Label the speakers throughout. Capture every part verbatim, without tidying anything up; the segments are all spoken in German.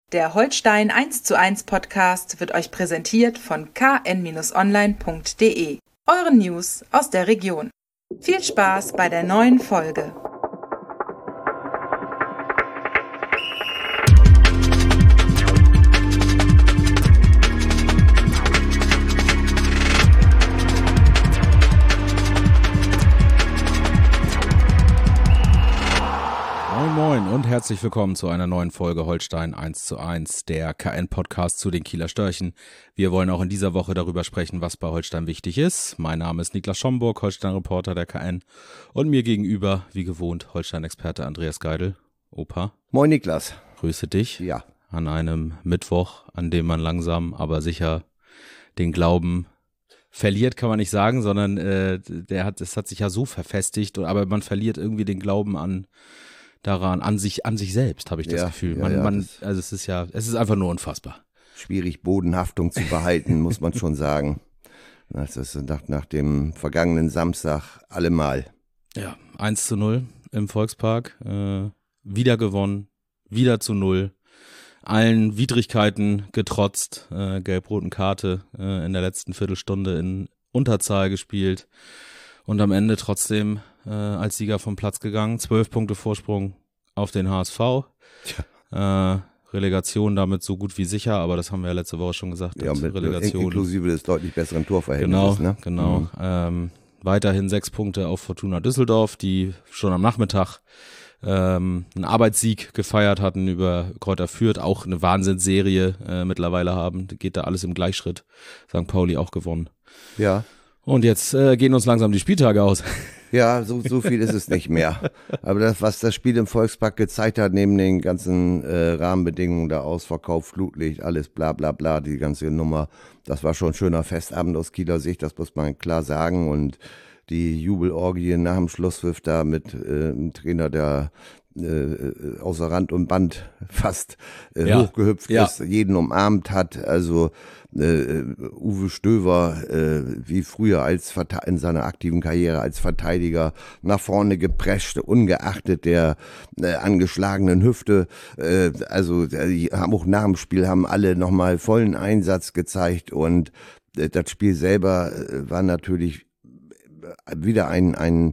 Speaker 1: Der Holstein eins zu eins Podcast wird euch präsentiert von k n online punkt d e, euren News aus der Region. Viel Spaß bei der neuen Folge.
Speaker 2: Moin und herzlich willkommen zu einer neuen Folge Holstein eins zu eins, der K N-Podcast zu den Kieler Störchen. Wir wollen auch in dieser Woche darüber sprechen, was bei Holstein wichtig ist. Mein Name ist Niklas Schomburg, Holstein-Reporter der K N. Und mir gegenüber, wie gewohnt, Holstein-Experte Andreas Geidel. Opa.
Speaker 3: Moin Niklas.
Speaker 2: Grüße dich.
Speaker 3: Ja.
Speaker 2: An einem Mittwoch, an dem man langsam, aber sicher den Glauben verliert, kann man nicht sagen, sondern äh, der hat, es hat sich ja so verfestigt, aber man verliert irgendwie den Glauben an daran, an sich, an sich selbst, habe ich das
Speaker 3: ja,
Speaker 2: Gefühl.
Speaker 3: Ja,
Speaker 2: man,
Speaker 3: ja,
Speaker 2: man, also es ist ja, es ist einfach nur unfassbar.
Speaker 3: Schwierig, Bodenhaftung zu behalten, muss man schon sagen. Das ist nach, nach dem vergangenen Samstag allemal.
Speaker 2: Ja, eins zu null im Volkspark, äh, wieder gewonnen, wieder zu null, allen Widrigkeiten getrotzt, äh, gelb-roten Karte äh, in der letzten Viertelstunde in Unterzahl gespielt und am Ende trotzdem äh, als Sieger vom Platz gegangen. Zwölf Punkte Vorsprung auf den H S V. Äh, Relegation damit so gut wie sicher, aber das haben wir ja letzte Woche schon gesagt.
Speaker 3: Ja, mit
Speaker 2: Relegation.
Speaker 3: Inklusive des deutlich besseren Torverhältnisses.
Speaker 2: Genau,
Speaker 3: ne?
Speaker 2: genau.
Speaker 3: Mhm.
Speaker 2: Ähm, weiterhin sechs Punkte auf Fortuna Düsseldorf, die schon am Nachmittag ähm, einen Arbeitssieg gefeiert hatten über Kräuter Fürth, auch eine Wahnsinnsserie äh, mittlerweile haben. Geht da alles im Gleichschritt. Sankt Pauli auch gewonnen.
Speaker 3: Ja.
Speaker 2: Und jetzt äh, gehen uns langsam die Spieltage aus.
Speaker 3: Ja, so, so viel ist es nicht mehr. Aber das, was das Spiel im Volkspark gezeigt hat, neben den ganzen äh, Rahmenbedingungen, der Ausverkauf, Flutlicht, alles bla bla bla, die ganze Nummer, das war schon ein schöner Festabend aus Kieler Sicht, das muss man klar sagen. Und die Jubelorgie nach dem Schlusspfiff da mit äh, einem Trainer, der äh, außer Rand und Band fast äh,
Speaker 2: ja.
Speaker 3: hochgehüpft
Speaker 2: ja.
Speaker 3: ist, jeden umarmt hat, also äh, Uwe Stöver äh, wie früher als in seiner aktiven Karriere als Verteidiger nach vorne geprescht, ungeachtet der äh, angeschlagenen Hüfte, äh, also die haben auch nach dem Spiel haben alle nochmal vollen Einsatz gezeigt und äh, das Spiel selber äh, war natürlich wieder ein ein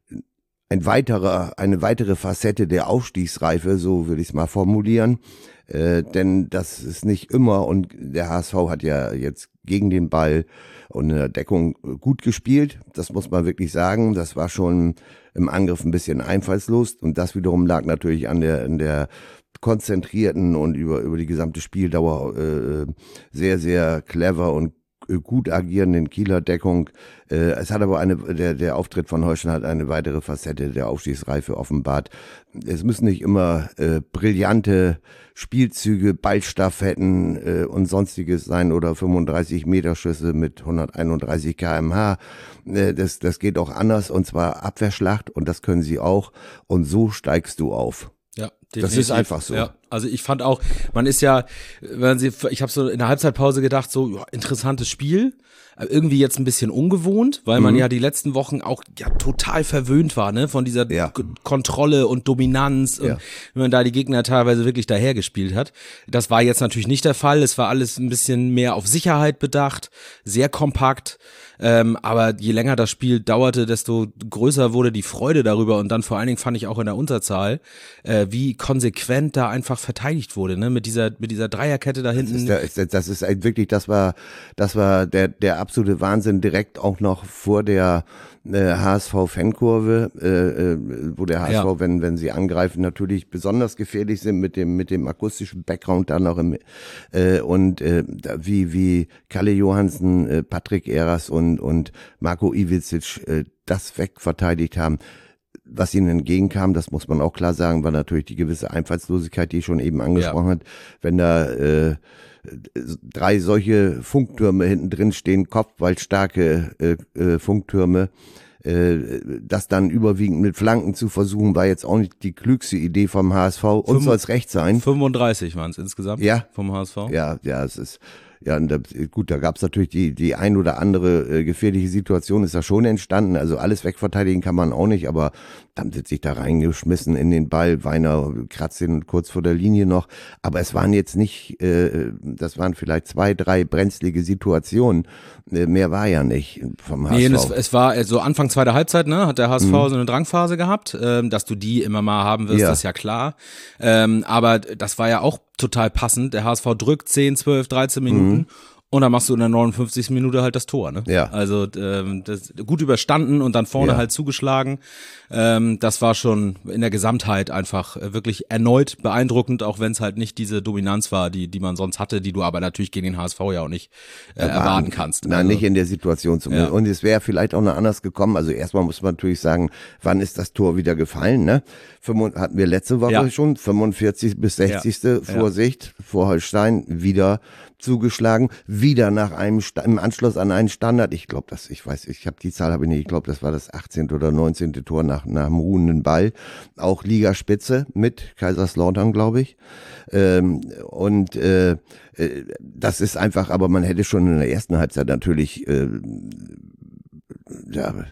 Speaker 3: ein weiterer, eine weitere Facette der Aufstiegsreife, so würde ich es mal formulieren, äh, denn das ist nicht immer und der H S V hat ja jetzt gegen den Ball und in der Deckung gut gespielt, das muss man wirklich sagen, das war schon im Angriff ein bisschen einfallslos und das wiederum lag natürlich an der, an der konzentrierten und über, über die gesamte Spieldauer äh, sehr, sehr clever und gut agierenden Kieler Deckung. Es hat aber eine, der, der Auftritt von Holstein hat eine weitere Facette der Aufstiegsreife offenbart. Es müssen nicht immer äh, brillante Spielzüge, Ballstaffetten äh, und sonstiges sein oder fünfunddreißig Meter Schüsse mit hunderteinunddreißig Kilometer pro Stunde. Äh, das, das geht auch anders und zwar Abwehrschlacht und das können sie auch und so steigst du auf.
Speaker 2: Ja, definitiv.
Speaker 3: Das ist einfach so.
Speaker 2: Ja, also ich fand auch, man ist ja, wenn sie, ich habe so in der Halbzeitpause gedacht, so ja, interessantes Spiel, irgendwie jetzt ein bisschen ungewohnt, weil man mhm. ja die letzten Wochen auch ja total verwöhnt war, ne, von dieser
Speaker 3: ja.
Speaker 2: K- Kontrolle und Dominanz und
Speaker 3: ja.
Speaker 2: wenn man da die Gegner teilweise wirklich dahergespielt hat. Das war jetzt natürlich nicht der Fall. Es war alles ein bisschen mehr auf Sicherheit bedacht, sehr kompakt. Ähm, aber je länger das Spiel dauerte, desto größer wurde die Freude darüber und dann vor allen Dingen fand ich auch in der Unterzahl, äh, wie konsequent da einfach verteidigt wurde, ne, mit dieser mit dieser Dreierkette da hinten.
Speaker 3: Das ist, der, das ist wirklich, das war das war der der absolute Wahnsinn, direkt auch noch vor der äh, H S V-Fankurve, äh, wo der H S V, ja. wenn wenn sie angreifen, natürlich besonders gefährlich sind mit dem mit dem akustischen Background dann noch im äh, und äh, wie wie Kalle Johansen, äh, Patrick Eras und und Marco Ivičić äh, das wegverteidigt haben. Was ihnen entgegenkam, das muss man auch klar sagen, war natürlich die gewisse Einfallslosigkeit, die ich schon eben angesprochen ja. hat. Wenn da äh, drei solche Funktürme hinten drin stehen, kopfballstarke äh, äh, Funktürme, äh, das dann überwiegend mit Flanken zu versuchen, war jetzt auch nicht die klügste Idee vom H S V. Uns soll es recht sein.
Speaker 2: fünfunddreißig waren es insgesamt
Speaker 3: ja.
Speaker 2: vom H S V.
Speaker 3: Ja, ja, es ist Ja, und da, gut, da gab's natürlich die die ein oder andere äh, gefährliche Situation ist da schon entstanden. Also alles wegverteidigen kann man auch nicht, aber Dann sind sich da reingeschmissen in den Ball. Weiner kratzt ihn kurz vor der Linie noch. Aber es waren jetzt nicht, äh, das waren vielleicht zwei, drei brenzlige Situationen. Äh, mehr war ja nicht vom H S V.
Speaker 2: Nee, es, es war so also Anfang zweiter Halbzeit, ne, hat der H S V mhm. so eine Drangphase gehabt. Ähm, dass du die immer mal haben wirst, ja. Das ist ja klar. Ähm, aber das war ja auch total passend. Der H S V drückt zehn, zwölf, dreizehn Minuten. Mhm. Und dann machst du in der neunundfünfzigsten Minute halt das Tor, ne?
Speaker 3: Ja.
Speaker 2: Also ähm, das gut überstanden und dann vorne ja. halt zugeschlagen. Ähm, das war schon in der Gesamtheit einfach wirklich erneut beeindruckend, auch wenn es halt nicht diese Dominanz war, die die man sonst hatte, die du aber natürlich gegen den H S V ja auch nicht äh, erwarten kannst.
Speaker 3: Nein, also, nicht in der Situation zumindest. Ja. Und es wäre vielleicht auch noch anders gekommen. Also erstmal muss man natürlich sagen, wann ist das Tor wieder gefallen, ne? Hatten wir letzte Woche ja. schon, fünfundvierzigste bis sechzigste Ja. Vorsicht, ja. vor Holstein wieder zugeschlagen, wieder nach einem im Anschluss an einen Standard. Ich glaube, das, ich weiß, ich habe die Zahl habe ich nicht. Ich glaube, das war das achtzehnte oder neunzehnte Tor nach nach dem ruhenden Ball, auch Ligaspitze mit Kaiserslautern, glaube ich. Ähm, und äh, das ist einfach, aber man hätte schon in der ersten Halbzeit natürlich äh, ja,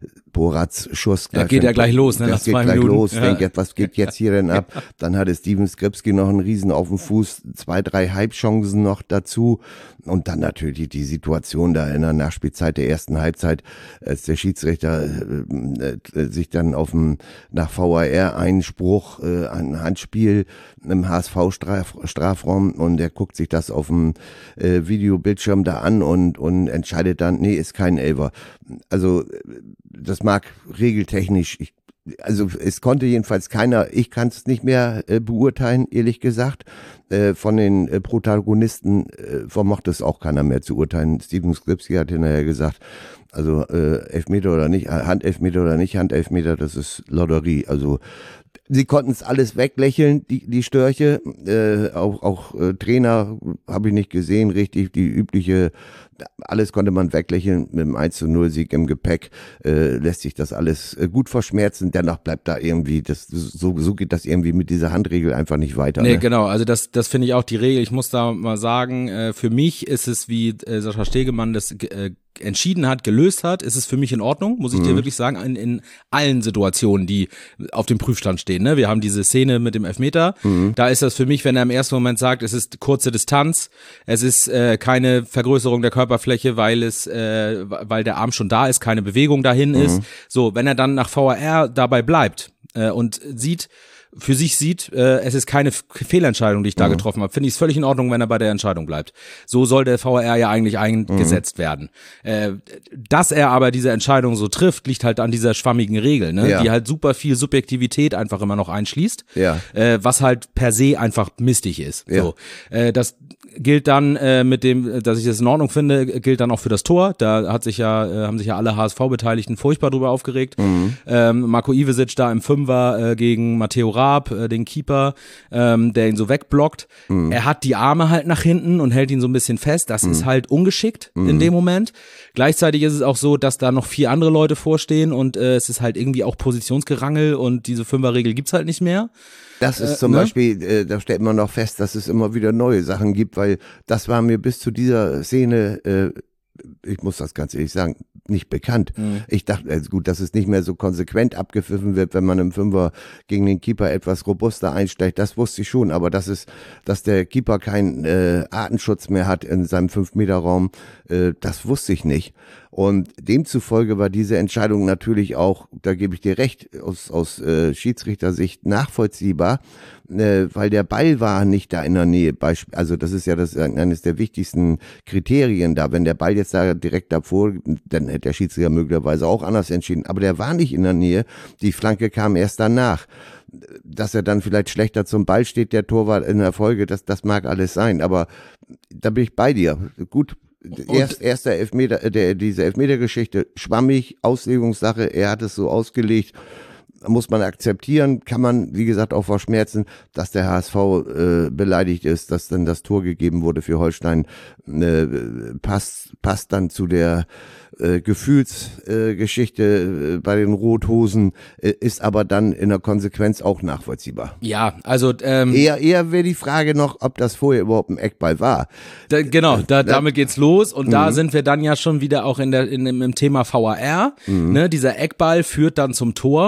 Speaker 3: Borats Schuss.
Speaker 2: Ja, geht ja gleich los, ne?
Speaker 3: Das geht gleich los. Ja. Denk, was geht jetzt hier denn ab? Dann hatte Steven Skripski noch einen Riesen auf dem Fuß, zwei, drei Halbchancen noch dazu. Und dann natürlich die Situation da in der Nachspielzeit der ersten Halbzeit, als der Schiedsrichter äh, äh, sich dann auf dem, nach V A R-Einspruch, äh, ein Handspiel im H S V-Strafraum und er guckt sich das auf dem äh, Videobildschirm da an und, und entscheidet dann, nee, ist kein Elfer. Also, das mag regeltechnisch, ich, also es konnte jedenfalls keiner, ich kann es nicht mehr äh, beurteilen, ehrlich gesagt. Äh, von den äh, Protagonisten äh, vermochte es auch keiner mehr zu urteilen. Steven Skripski hat hinterher gesagt, also äh, Elfmeter oder nicht, Handelfmeter oder nicht Handelfmeter, das ist Lotterie. Also sie konnten es alles weglächeln, die, die Störche. Äh, auch auch äh, Trainer habe ich nicht gesehen, richtig, die übliche, alles konnte man weglächeln. Mit dem eins zu null Sieg im Gepäck äh, lässt sich das alles äh, gut verschmerzen. Dennoch bleibt da irgendwie, das so, so geht das irgendwie mit dieser Handregel einfach nicht weiter.
Speaker 2: Nee,
Speaker 3: ne?
Speaker 2: genau, also das, das finde ich auch die Regel. Ich muss da mal sagen, äh, für mich ist es, wie äh, Sascha Stegemann das äh, entschieden hat, gelöst hat, ist es für mich in Ordnung, muss ich mhm. dir wirklich sagen, in, in allen Situationen, die auf dem Prüfstand stehen. Ne? Wir haben diese Szene mit dem Elfmeter, mhm. da ist das für mich, wenn er im ersten Moment sagt, es ist kurze Distanz, es ist äh, keine Vergrößerung der Körperfläche, weil es, äh, weil der Arm schon da ist, keine Bewegung dahin mhm. ist. So, wenn er dann nach V A R dabei bleibt äh, und sieht, für sich sieht, äh, es ist keine F- Fehlentscheidung, die ich da mhm. getroffen habe, finde ich es völlig in Ordnung, wenn er bei der Entscheidung bleibt. So soll der V A R ja eigentlich eingesetzt mhm. werden. Äh, dass er aber diese Entscheidung so trifft, liegt halt an dieser schwammigen Regel, ne?
Speaker 3: Ja.
Speaker 2: Die halt super viel Subjektivität einfach immer noch einschließt,
Speaker 3: ja.
Speaker 2: äh, was halt per se einfach mistig ist.
Speaker 3: Ja.
Speaker 2: So, äh, das gilt dann äh, mit dem, dass ich das in Ordnung finde, gilt dann auch für das Tor. Da hat sich ja, äh, haben sich ja alle H S V-Beteiligten furchtbar drüber aufgeregt.
Speaker 3: Mhm.
Speaker 2: Ähm, Marco Ivesic da im Fünfer äh, gegen Matteo Raab, äh, den Keeper, ähm, der ihn so wegblockt. Mhm. Er hat die Arme halt nach hinten und hält ihn so ein bisschen fest. Das mhm. ist halt ungeschickt mhm. in dem Moment. Gleichzeitig ist es auch so, dass da noch vier andere Leute vorstehen und äh, es ist halt irgendwie auch Positionsgerangel und diese Fünferregel gibt's halt nicht mehr.
Speaker 3: Das ist zum äh, ne? Beispiel, äh, da stellt man noch fest, dass es immer wieder neue Sachen gibt, weil das war mir bis zu dieser Szene, äh, ich muss das ganz ehrlich sagen, nicht bekannt. Mhm. Ich dachte, also gut, dass es nicht mehr so konsequent abgepfiffen wird, wenn man im Fünfer gegen den Keeper etwas robuster einsteigt, das wusste ich schon, aber das ist, dass der Keeper keinen äh, Artenschutz mehr hat in seinem fünf-Meter-Raum, äh, das wusste ich nicht. Und demzufolge war diese Entscheidung natürlich auch, da gebe ich dir recht, aus, aus äh, Schiedsrichtersicht nachvollziehbar, äh, weil der Ball war nicht da in der Nähe. Also das ist ja das eines der wichtigsten Kriterien da. Wenn der Ball jetzt da direkt davor, dann hätte der Schiedsrichter möglicherweise auch anders entschieden. Aber der war nicht in der Nähe. Die Flanke kam erst danach. Dass er dann vielleicht schlechter zum Ball steht, der Torwart in der Folge, das, das mag alles sein. Aber da bin ich bei dir. Gut. Erst, erster Elfmeter, der, diese Elfmeter-Geschichte, schwammig, Auslegungssache, er hat es so ausgelegt, muss man akzeptieren, kann man, wie gesagt, auch verschmerzen, dass der H S V äh, beleidigt ist, dass dann das Tor gegeben wurde für Holstein, äh, passt, passt dann zu der äh, Gefühlsgeschichte äh, bei den Rothosen, äh, ist aber dann in der Konsequenz auch nachvollziehbar.
Speaker 2: Ja, also ähm,
Speaker 3: eher eher wäre die Frage noch, ob das vorher überhaupt ein Eckball war.
Speaker 2: Da, genau, da, damit geht's los und mhm. da sind wir dann ja schon wieder auch in der in, im Thema V A R. Mhm. Ne, dieser Eckball führt dann zum Tor. Mhm.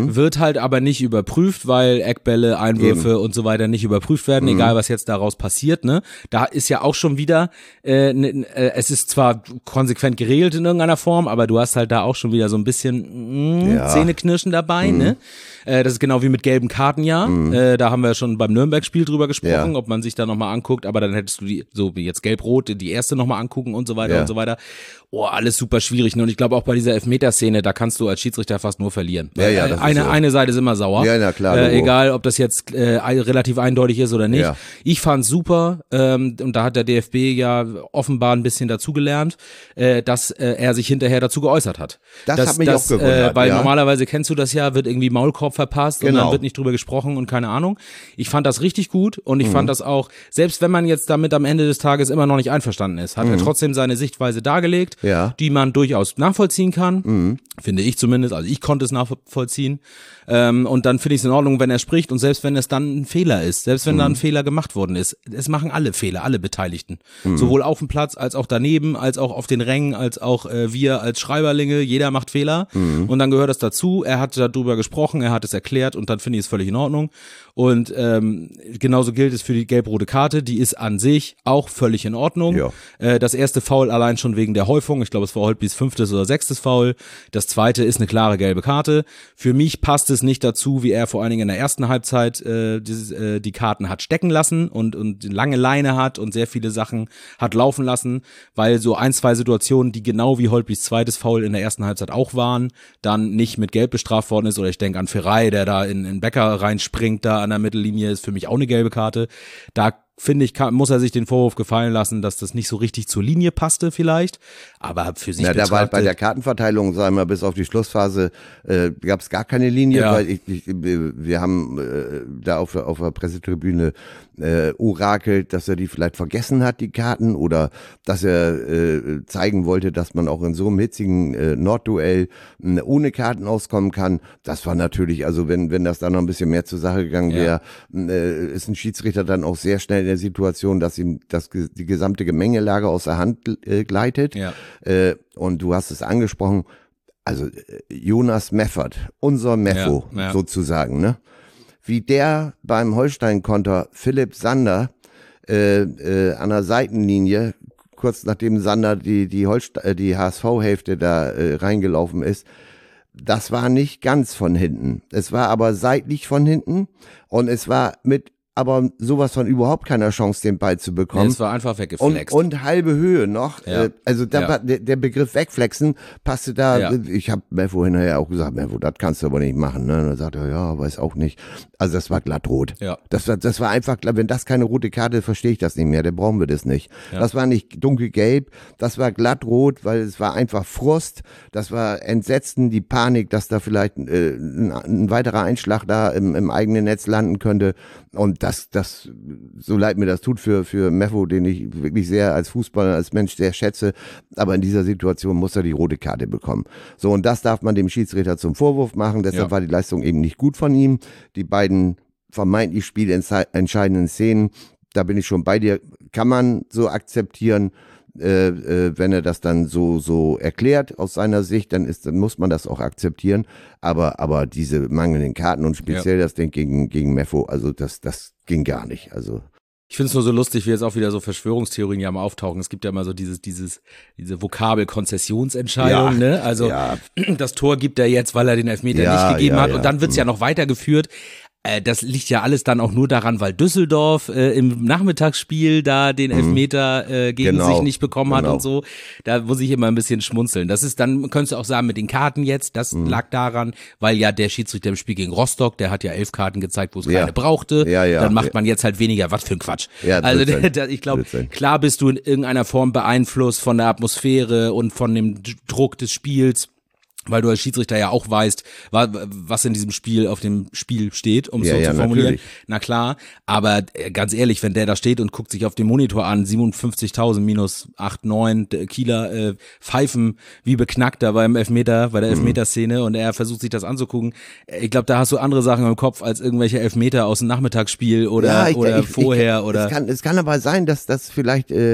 Speaker 2: mhm. wird halt aber nicht überprüft, weil Eckbälle, Einwürfe Eben. und so weiter nicht überprüft werden, mhm. egal was jetzt daraus passiert, ne? Da ist ja auch schon wieder, äh, ne, äh, es ist zwar konsequent geregelt in irgendeiner Form, aber du hast halt da auch schon wieder so ein bisschen mh, ja. Zähneknirschen dabei, mhm. ne? Äh, das ist genau wie mit gelben Karten, ja. Mhm. Äh, da haben wir schon beim Nürnberg-Spiel drüber gesprochen, ja. ob man sich da nochmal anguckt, aber dann hättest du die, so wie jetzt Gelb-Rot, die erste nochmal angucken und so weiter ja. und so weiter. Oh, alles super schwierig. Und ich glaube auch bei dieser Elfmeterszene, da kannst du als Schiedsrichter fast nur verlieren.
Speaker 3: Ja, ja, das
Speaker 2: eine,
Speaker 3: ist so.
Speaker 2: eine Seite ist immer sauer.
Speaker 3: Ja, na klar.
Speaker 2: Äh, egal, ob das jetzt äh, relativ eindeutig ist oder nicht. Ja. Ich fand's super, ähm, und da hat der D F B ja offenbar ein bisschen dazugelernt, äh, dass äh, er sich hinterher dazu geäußert hat.
Speaker 3: Das
Speaker 2: dass,
Speaker 3: hat mich
Speaker 2: dass,
Speaker 3: auch gewundert.
Speaker 2: Äh, weil
Speaker 3: ja.
Speaker 2: normalerweise kennst du das ja, wird irgendwie Maulkorb verpasst genau. und dann wird nicht drüber gesprochen und keine Ahnung. Ich fand das richtig gut und ich mhm. fand das auch, selbst wenn man jetzt damit am Ende des Tages immer noch nicht einverstanden ist, hat mhm. er trotzdem seine Sichtweise dargelegt, ja. die man durchaus nachvollziehen kann, mhm. finde ich zumindest, also ich konnte es nachvollziehen ähm, und dann finde ich es in Ordnung, wenn er spricht und selbst wenn es dann ein Fehler ist, selbst wenn mhm. da ein Fehler gemacht worden ist, es machen alle Fehler, alle Beteiligten, mhm. sowohl auf dem Platz als auch daneben, als auch auf den Rängen, als auch äh, wir als Schreiberlinge, jeder macht Fehler mhm. und dann gehört das dazu, er hat darüber gesprochen, er hat es erklärt und dann finde ich es völlig in Ordnung und ähm, genauso gilt es für die gelb-rote Karte, die ist an sich auch völlig in Ordnung. Ja. Äh, das erste Foul allein schon wegen der Häufung, ich glaube es war Holtbys fünftes oder sechstes Foul, das zweite ist eine klare gelbe Karte. Für mich passt es nicht dazu, wie er vor allen Dingen in der ersten Halbzeit äh, die, äh, die Karten hat stecken lassen und, und lange Leine hat und sehr viele Sachen hat laufen lassen, weil so ein, zwei Situationen, die genau wie Holtbys zweites Foul in der ersten Halbzeit auch waren, dann nicht mit Gelb bestraft worden ist oder ich denke an Ferrei, der da in, in Becker reinspringt, da an der Mittellinie, ist für mich auch eine gelbe Karte. Da finde ich, kann, muss er sich den Vorwurf gefallen lassen, dass das nicht so richtig zur Linie passte vielleicht, aber für sich
Speaker 3: ja,
Speaker 2: betrachtet...
Speaker 3: Da war bei der Kartenverteilung, sagen wir, bis auf die Schlussphase äh, gab es gar keine Linie, ja. weil ich, ich, wir haben äh, da auf, auf der Pressetribüne äh, orakelt, dass er die vielleicht vergessen hat, die Karten, oder dass er äh, zeigen wollte, dass man auch in so einem hitzigen äh, Nordduell äh, ohne Karten auskommen kann. Das war natürlich, also wenn wenn das da noch ein bisschen mehr zur Sache gegangen wäre, ja. äh, ist ein Schiedsrichter dann auch sehr schnell in der Situation, dass ihm das, die gesamte Gemengelage aus der Hand äh, gleitet. Ja. Äh, und du hast es angesprochen, also äh, Jonas Meffert, unser Meffo ja, ja. sozusagen, ne? Wie der beim Holstein-Konter Philipp Sander äh, äh, an der Seitenlinie, kurz nachdem Sander die, die, Holste- die H S V-Hälfte da äh, reingelaufen ist, das war nicht ganz von hinten. Es war aber seitlich von hinten und es war mit aber sowas von überhaupt keiner Chance, den Ball zu bekommen.
Speaker 2: Es war einfach weggeflext.
Speaker 3: Und, und halbe Höhe noch.
Speaker 2: Ja.
Speaker 3: Also da
Speaker 2: ja.
Speaker 3: war, der, der Begriff wegflexen passte da.
Speaker 2: Ja.
Speaker 3: Ich habe Meffo hinterher auch gesagt, Meffo, das kannst du aber nicht machen. Ne? Und dann sagt er, ja, weiß auch nicht. Also das war glattrot.
Speaker 2: Ja.
Speaker 3: Das war, das war einfach, wenn das keine rote Karte ist, verstehe ich das nicht mehr. Dann brauchen wir das nicht. Ja. Das war nicht dunkelgelb, das war glattrot, weil es war einfach Frust. Das war Entsetzen, die Panik, dass da vielleicht äh, ein, ein weiterer Einschlag da im, im eigenen Netz landen könnte. Und das, das, so leid mir das tut für, für Meffo, den ich wirklich sehr als Fußballer, als Mensch sehr schätze, aber in dieser Situation muss er die rote Karte bekommen. So, und das darf man dem Schiedsrichter zum Vorwurf machen, deshalb ja. war die Leistung eben nicht gut von ihm. Die beiden vermeintlich spielentscheidenden Szenen, da bin ich schon bei dir, kann man so akzeptieren, äh, äh, wenn er das dann so so erklärt aus seiner Sicht, dann ist, dann muss man das auch akzeptieren. Aber aber diese mangelnden Karten und speziell ja. das Ding gegen gegen Meffo, also das das ging gar nicht. Also
Speaker 2: ich finde es nur so lustig, wie jetzt auch wieder so Verschwörungstheorien ja mal auftauchen. Es gibt ja immer so dieses, dieses, diese Vokabel-Konzessionsentscheidung, ja, ne? Also ja. das Tor gibt er jetzt, weil er den Elfmeter ja, nicht gegeben ja, hat. Und dann wird's ja noch weitergeführt. Äh, das liegt ja alles dann auch nur daran, weil Düsseldorf äh, im Nachmittagsspiel da den Elfmeter äh, gegen
Speaker 3: genau,
Speaker 2: sich nicht bekommen
Speaker 3: genau.
Speaker 2: hat und so. Da muss ich immer ein bisschen schmunzeln. Das ist dann, könntest du auch sagen, mit den Karten jetzt, das mhm. lag daran, weil ja der Schiedsrichter im Spiel gegen Rostock, der hat ja elf Karten gezeigt, wo es ja. keine brauchte.
Speaker 3: Ja, ja,
Speaker 2: dann macht
Speaker 3: ja.
Speaker 2: man jetzt halt weniger. Was für ein Quatsch.
Speaker 3: Ja,
Speaker 2: also der, der, ich glaube, klar bist du in irgendeiner Form beeinflusst von der Atmosphäre und von dem Druck des Spiels. Weil du als Schiedsrichter ja auch weißt, was in diesem Spiel auf dem Spiel steht, um es
Speaker 3: ja,
Speaker 2: so
Speaker 3: ja,
Speaker 2: zu formulieren.
Speaker 3: Natürlich.
Speaker 2: Na klar, aber ganz ehrlich, wenn der da steht und guckt sich auf dem Monitor an, siebenundfünfzigtausend minus acht, neun Kieler äh, pfeifen wie beknackt da beim Elfmeter, bei der Elfmeterszene und er versucht sich das anzugucken. Ich glaube, da hast du andere Sachen im Kopf als irgendwelche Elfmeter aus dem Nachmittagsspiel oder,
Speaker 3: ja, ich,
Speaker 2: oder
Speaker 3: ich,
Speaker 2: vorher.
Speaker 3: Ich,
Speaker 2: oder
Speaker 3: es kann, es kann aber sein, dass das vielleicht äh,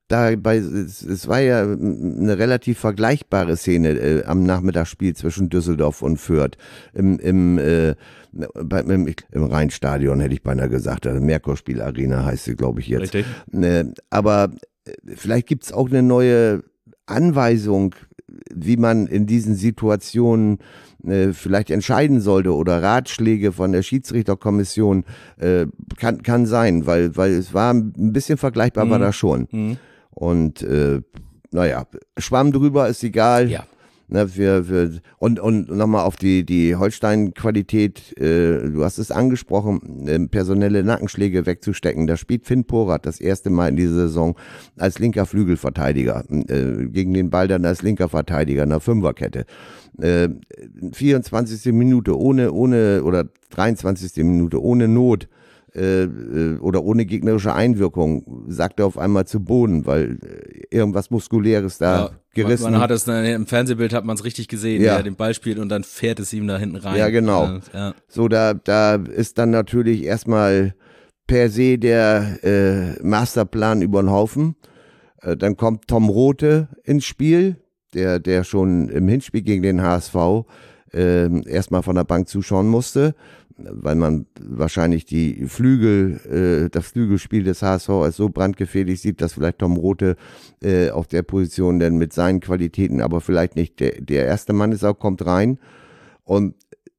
Speaker 3: da bei, es, es war ja eine relativ vergleichbare Szene äh, am Nachmittagsspiel zwischen Düsseldorf und Fürth im, im, äh, bei, im, im Rheinstadion, hätte ich beinahe gesagt, also Merkur-Spiel-Arena heißt sie, glaube ich jetzt.
Speaker 2: Richtig.
Speaker 3: Äh, aber vielleicht gibt es auch eine neue Anweisung, wie man in diesen Situationen äh, vielleicht entscheiden sollte oder Ratschläge von der Schiedsrichterkommission äh, kann, kann sein, weil, weil es war ein bisschen vergleichbar, mhm. war das schon. Mhm. Und äh, naja, Schwamm drüber ist egal.
Speaker 2: Ja.
Speaker 3: Ne, wir, wir, und und nochmal auf die, die Holstein-Qualität, äh, du hast es angesprochen, äh, personelle Nackenschläge wegzustecken. Da spielt Finn Porath das erste Mal in dieser Saison als linker Flügelverteidiger, äh, gegen den Ball dann als linker Verteidiger in der Fünferkette. Äh, vierundzwanzigste Minute ohne, ohne, oder dreiundzwanzigste Minute ohne Not, äh, oder ohne gegnerische Einwirkung, sagt er auf einmal zu Boden, weil irgendwas Muskuläres da ja, gerissen.
Speaker 2: Man, man hat es im Fernsehbild hat man es richtig gesehen, ja. wie er den Ball spielt und dann fährt es ihm da hinten rein.
Speaker 3: Ja, genau.
Speaker 2: Ja.
Speaker 3: So, da, da ist dann natürlich erstmal per se der äh, Masterplan über den Haufen. Äh, dann kommt Tom Rothe ins Spiel, der, der schon im Hinspiel gegen den H S V äh, erstmal von der Bank zuschauen musste, weil man wahrscheinlich die Flügel, äh, das Flügelspiel des H S V als so brandgefährlich sieht, dass vielleicht Tom Rothe äh, auf der Position denn mit seinen Qualitäten, aber vielleicht nicht der, der erste Mann ist, auch kommt rein. Und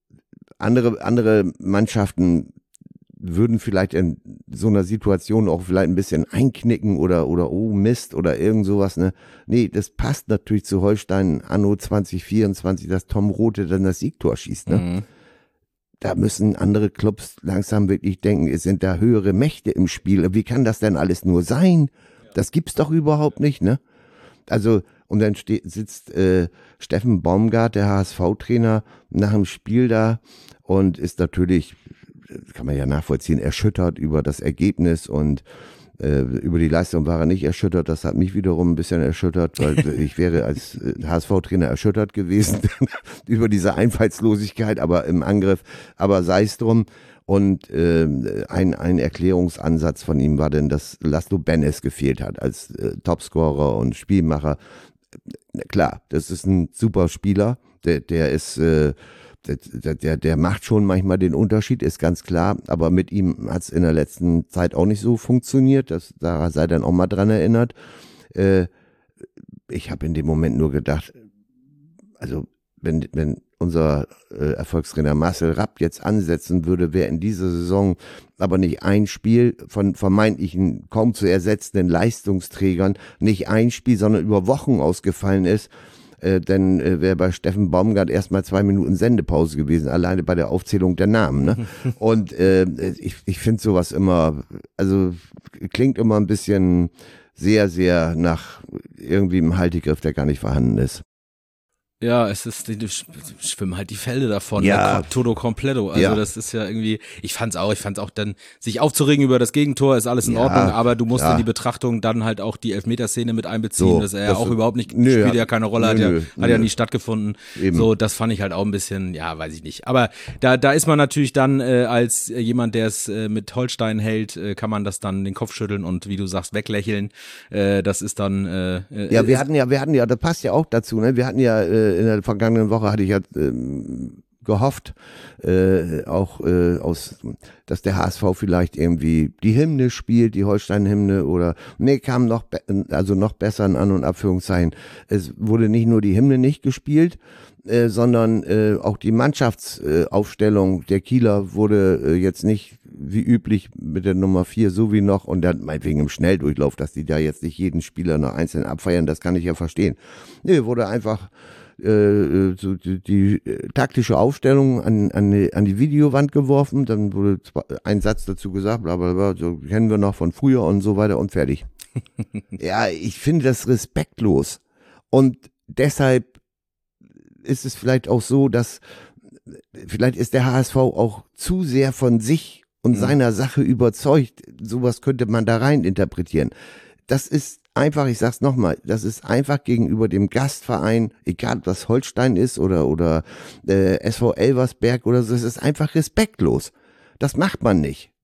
Speaker 3: andere, andere Mannschaften würden vielleicht in so einer Situation auch vielleicht ein bisschen einknicken oder, oder oh Mist oder irgend sowas, ne? Nee, das passt natürlich zu Holstein anno zwanzig vierundzwanzig, dass Tom Rothe dann das Siegtor schießt, ne? Mhm. Da müssen andere Clubs langsam wirklich denken, es sind da höhere Mächte im Spiel. Wie kann das denn alles nur sein? Das gibt's doch überhaupt nicht, ne? Also, und dann steht, sitzt äh, Steffen Baumgart, der H S V-Trainer, nach dem Spiel da und ist natürlich, kann man ja nachvollziehen, erschüttert über das Ergebnis und äh, über die Leistung war er nicht erschüttert. Das hat mich wiederum ein bisschen erschüttert, weil ich wäre als äh, H S V-Trainer erschüttert gewesen über diese Einfallslosigkeit, aber im Angriff, aber sei es drum. Und äh, ein, ein Erklärungsansatz von ihm war denn, dass Laszlo Benes gefehlt hat als äh, Topscorer und Spielmacher. Klar, das ist ein super Spieler, der, der ist äh, Der, der, der macht schon manchmal den Unterschied, ist ganz klar, aber mit ihm hat es in der letzten Zeit auch nicht so funktioniert, das, da sei dann auch mal dran erinnert. Äh, ich habe in dem Moment nur gedacht, also wenn, wenn unser äh, Erfolgstrainer Marcel Rapp jetzt ansetzen würde, wäre in dieser Saison aber nicht ein Spiel von vermeintlichen kaum zu ersetzenden Leistungsträgern, nicht ein Spiel, sondern über Wochen ausgefallen ist, Äh, dann äh, wäre bei Steffen Baumgart erstmal zwei Minuten Sendepause gewesen, alleine bei der Aufzählung der Namen. Ne? Und äh, ich, ich finde sowas immer, also klingt immer ein bisschen sehr, sehr nach irgendwie einem Haltegriff, der gar nicht vorhanden ist.
Speaker 2: Ja, es ist, die schwimmen halt die Felder davon,
Speaker 3: ja.
Speaker 2: ne? Todo completo. Also
Speaker 3: ja.
Speaker 2: das ist ja irgendwie, ich fand's auch, ich fand's auch dann, sich aufzuregen über das Gegentor ist alles in ja, Ordnung, aber du musst ja. in die Betrachtung dann halt auch die Elfmeterszene mit einbeziehen, so, dass er ja auch so, überhaupt nicht, nö, spielt ja keine Rolle, nö, hat ja, nö, hat ja nie stattgefunden. Eben. So, das fand ich halt auch ein bisschen, ja, weiß ich nicht. Aber da, da ist man natürlich dann äh, als jemand, der es äh, mit Holstein hält, äh, kann man das dann den Kopf schütteln und wie du sagst, weglächeln. Äh, das ist dann, äh,
Speaker 3: ja, wir hatten ja, wir hatten ja, das passt ja auch dazu, ne? Wir hatten ja äh, in der vergangenen Woche hatte ich ja ähm, gehofft, äh, auch äh, aus, dass der H S V vielleicht irgendwie die Hymne spielt, die Holstein-Hymne oder, nee, kam noch, be- also noch besser in An- und Abführungszeichen. Es wurde nicht nur die Hymne nicht gespielt, äh, sondern äh, auch die Mannschaftsaufstellung äh, der Kieler wurde äh, jetzt nicht wie üblich mit der Nummer vier so wie noch und dann meinetwegen im Schnelldurchlauf, dass die da jetzt nicht jeden Spieler noch einzeln abfeiern, das kann ich ja verstehen. Nee, wurde einfach Äh, so die, die äh, taktische Aufstellung an, an, die, an die Videowand geworfen, dann wurde zwei, ein Satz dazu gesagt, bla bla bla, so kennen wir noch von früher und so weiter und fertig. Ja, ich finde das respektlos und deshalb ist es vielleicht auch so, dass vielleicht ist der H S V auch zu sehr von sich und mhm. seiner Sache überzeugt. Sowas könnte man da rein interpretieren. Das ist einfach, ich sag's nochmal, das ist einfach gegenüber dem Gastverein, egal ob das Holstein ist oder, oder äh, S V Elversberg oder so, das ist einfach respektlos. Das macht man nicht.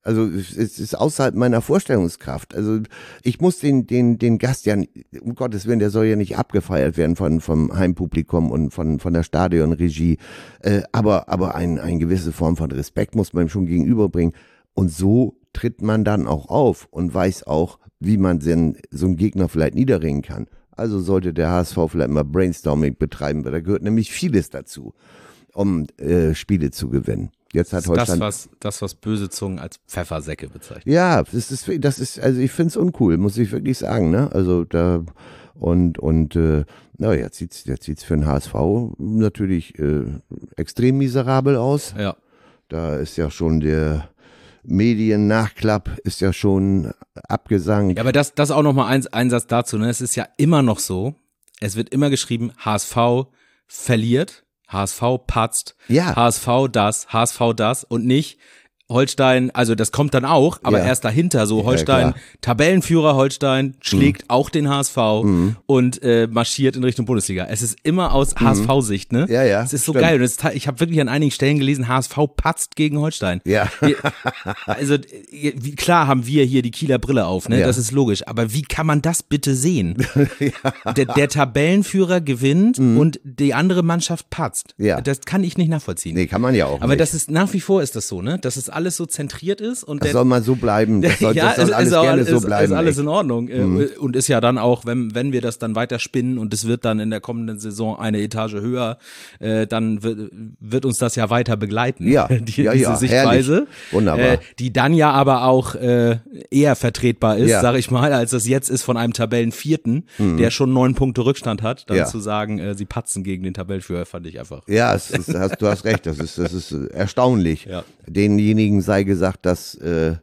Speaker 3: Also es ist außerhalb meiner Vorstellungskraft. Also ich muss den den den Gast ja, um Gottes Willen, der soll ja nicht abgefeiert werden von vom Heimpublikum und von von der Stadionregie. Äh, aber aber ein eine gewisse Form von Respekt muss man ihm schon gegenüberbringen. Und so tritt man dann auch auf und weiß auch, wie man denn so einen Gegner vielleicht niederringen kann. Also sollte der H S V vielleicht mal Brainstorming betreiben, weil da gehört nämlich vieles dazu, um äh, Spiele zu gewinnen. Jetzt hat
Speaker 2: das ist
Speaker 3: Holstein,
Speaker 2: das, was, das, was böse Zungen als Pfeffersäcke bezeichnen.
Speaker 3: Ja, das ist, das ist, also ich finde es uncool, muss ich wirklich sagen, ne? Also da und und äh, na jetzt sieht's, jetzt sieht's für den H S V natürlich äh, extrem miserabel aus.
Speaker 2: Ja.
Speaker 3: Da ist ja schon der Medien-Nachklapp ist ja schon abgesankt.
Speaker 2: Ja, aber das, das auch nochmal ein, ein Satz dazu, ne? Es ist ja immer noch so, es wird immer geschrieben, H S V verliert, H S V patzt,
Speaker 3: Ja.
Speaker 2: H S V das, H S V das und nicht Holstein, also das kommt dann auch, aber
Speaker 3: Ja.
Speaker 2: erst dahinter so Holstein,
Speaker 3: klar.
Speaker 2: Tabellenführer Holstein schlägt
Speaker 3: Mhm.
Speaker 2: auch den H S V
Speaker 3: Mhm.
Speaker 2: und äh, marschiert in Richtung Bundesliga. Es ist immer aus H S V-Sicht, ne?
Speaker 3: Ja, ja,
Speaker 2: Es ist so
Speaker 3: stimmt.
Speaker 2: geil und es, ich habe wirklich an einigen Stellen gelesen, H S V patzt gegen Holstein.
Speaker 3: Ja.
Speaker 2: Wir, also äh, wie, klar haben wir hier die Kieler Brille auf, ne?
Speaker 3: Ja.
Speaker 2: Das ist logisch, aber wie kann man das bitte sehen? der, der Tabellenführer gewinnt und die andere Mannschaft patzt.
Speaker 3: Ja.
Speaker 2: Das kann ich nicht nachvollziehen.
Speaker 3: Nee, kann man ja auch
Speaker 2: Aber
Speaker 3: nicht.
Speaker 2: das ist nach wie vor ist das so, ne? Dass es alles so zentriert ist und
Speaker 3: Das
Speaker 2: der,
Speaker 3: soll mal so bleiben. Das soll,
Speaker 2: ja,
Speaker 3: das soll
Speaker 2: es
Speaker 3: alles
Speaker 2: ist auch,
Speaker 3: gerne
Speaker 2: ist,
Speaker 3: so bleiben.
Speaker 2: ist alles
Speaker 3: echt.
Speaker 2: in Ordnung.
Speaker 3: Mhm.
Speaker 2: Äh, Und ist ja dann auch, wenn, wenn wir das dann weiter spinnen und es wird dann in der kommenden Saison eine Etage höher, äh, dann wird, wird uns das ja weiter begleiten.
Speaker 3: Ja,
Speaker 2: die,
Speaker 3: ja,
Speaker 2: diese
Speaker 3: ja,
Speaker 2: Sichtweise.
Speaker 3: herrlich. Wunderbar.
Speaker 2: Äh, die dann ja aber auch äh, eher vertretbar ist,
Speaker 3: Ja.
Speaker 2: sag ich mal, als das jetzt ist von einem Tabellenvierten, der schon neun Punkte Rückstand hat, dann
Speaker 3: Mhm. Ja.
Speaker 2: zu sagen, äh, sie patzen gegen den Tabellenführer, fand ich einfach.
Speaker 3: Ja, es ist, hast, du hast recht, das ist, das ist erstaunlich.
Speaker 2: Ja.
Speaker 3: Denjenigen sei gesagt, dass äh,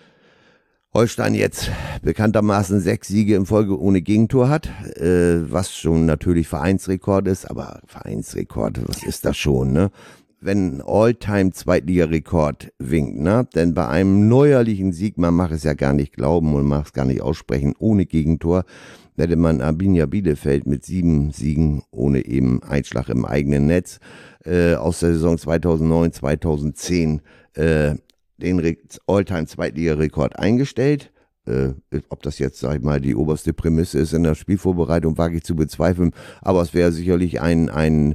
Speaker 3: Holstein jetzt bekanntermaßen sechs Siege in Folge ohne Gegentor hat, äh, was schon natürlich Vereinsrekord ist, aber Vereinsrekord, was ist das schon, ne? Wenn All-Time-Zweitliga-Rekord winkt, ne? Denn bei einem neuerlichen Sieg, man mag es ja gar nicht glauben und mag es gar nicht aussprechen, ohne Gegentor, hätte man Arminia Bielefeld mit sieben Siegen ohne eben Einschlag im eigenen Netz äh, aus der Saison zweitausendneun, zweitausendzehn äh, den Re- All-Time-Zweitliga-Rekord eingestellt. Äh, ob das jetzt, sag ich mal, die oberste Prämisse ist in der Spielvorbereitung, wage ich zu bezweifeln. Aber es wäre sicherlich ein, ein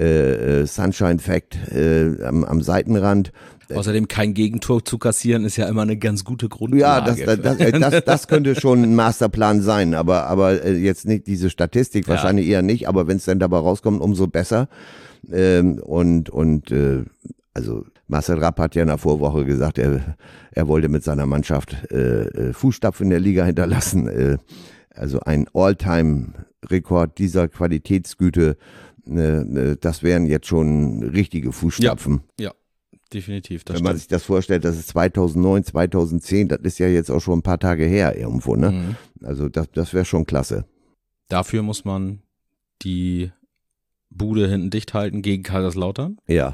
Speaker 3: äh, Sunshine-Fact äh, am, am Seitenrand.
Speaker 2: Außerdem kein Gegentor zu kassieren ist ja immer eine ganz gute Grundlage.
Speaker 3: Ja, das, das, das, äh, das, das könnte schon ein Masterplan sein, aber, aber äh, jetzt nicht diese Statistik,
Speaker 2: Ja.
Speaker 3: wahrscheinlich eher nicht, aber wenn es dann dabei rauskommt, umso besser. Ähm, und und äh, also Marcel Rapp hat ja in der Vorwoche gesagt, er, er wollte mit seiner Mannschaft äh, äh, Fußstapfen in der Liga hinterlassen. Äh, also ein All-Time-Rekord dieser Qualitätsgüte, äh, äh, das wären jetzt schon richtige Fußstapfen.
Speaker 2: Ja, definitiv. Das
Speaker 3: Wenn man
Speaker 2: stimmt.
Speaker 3: sich das vorstellt, das ist zweitausendneun, zweitausendzehn, das ist ja jetzt auch schon ein paar Tage her irgendwo, ne?
Speaker 2: Mhm.
Speaker 3: Also das, das wäre schon klasse.
Speaker 2: Dafür muss man die Bude hinten dicht halten gegen Kaiserslautern.
Speaker 3: Ja.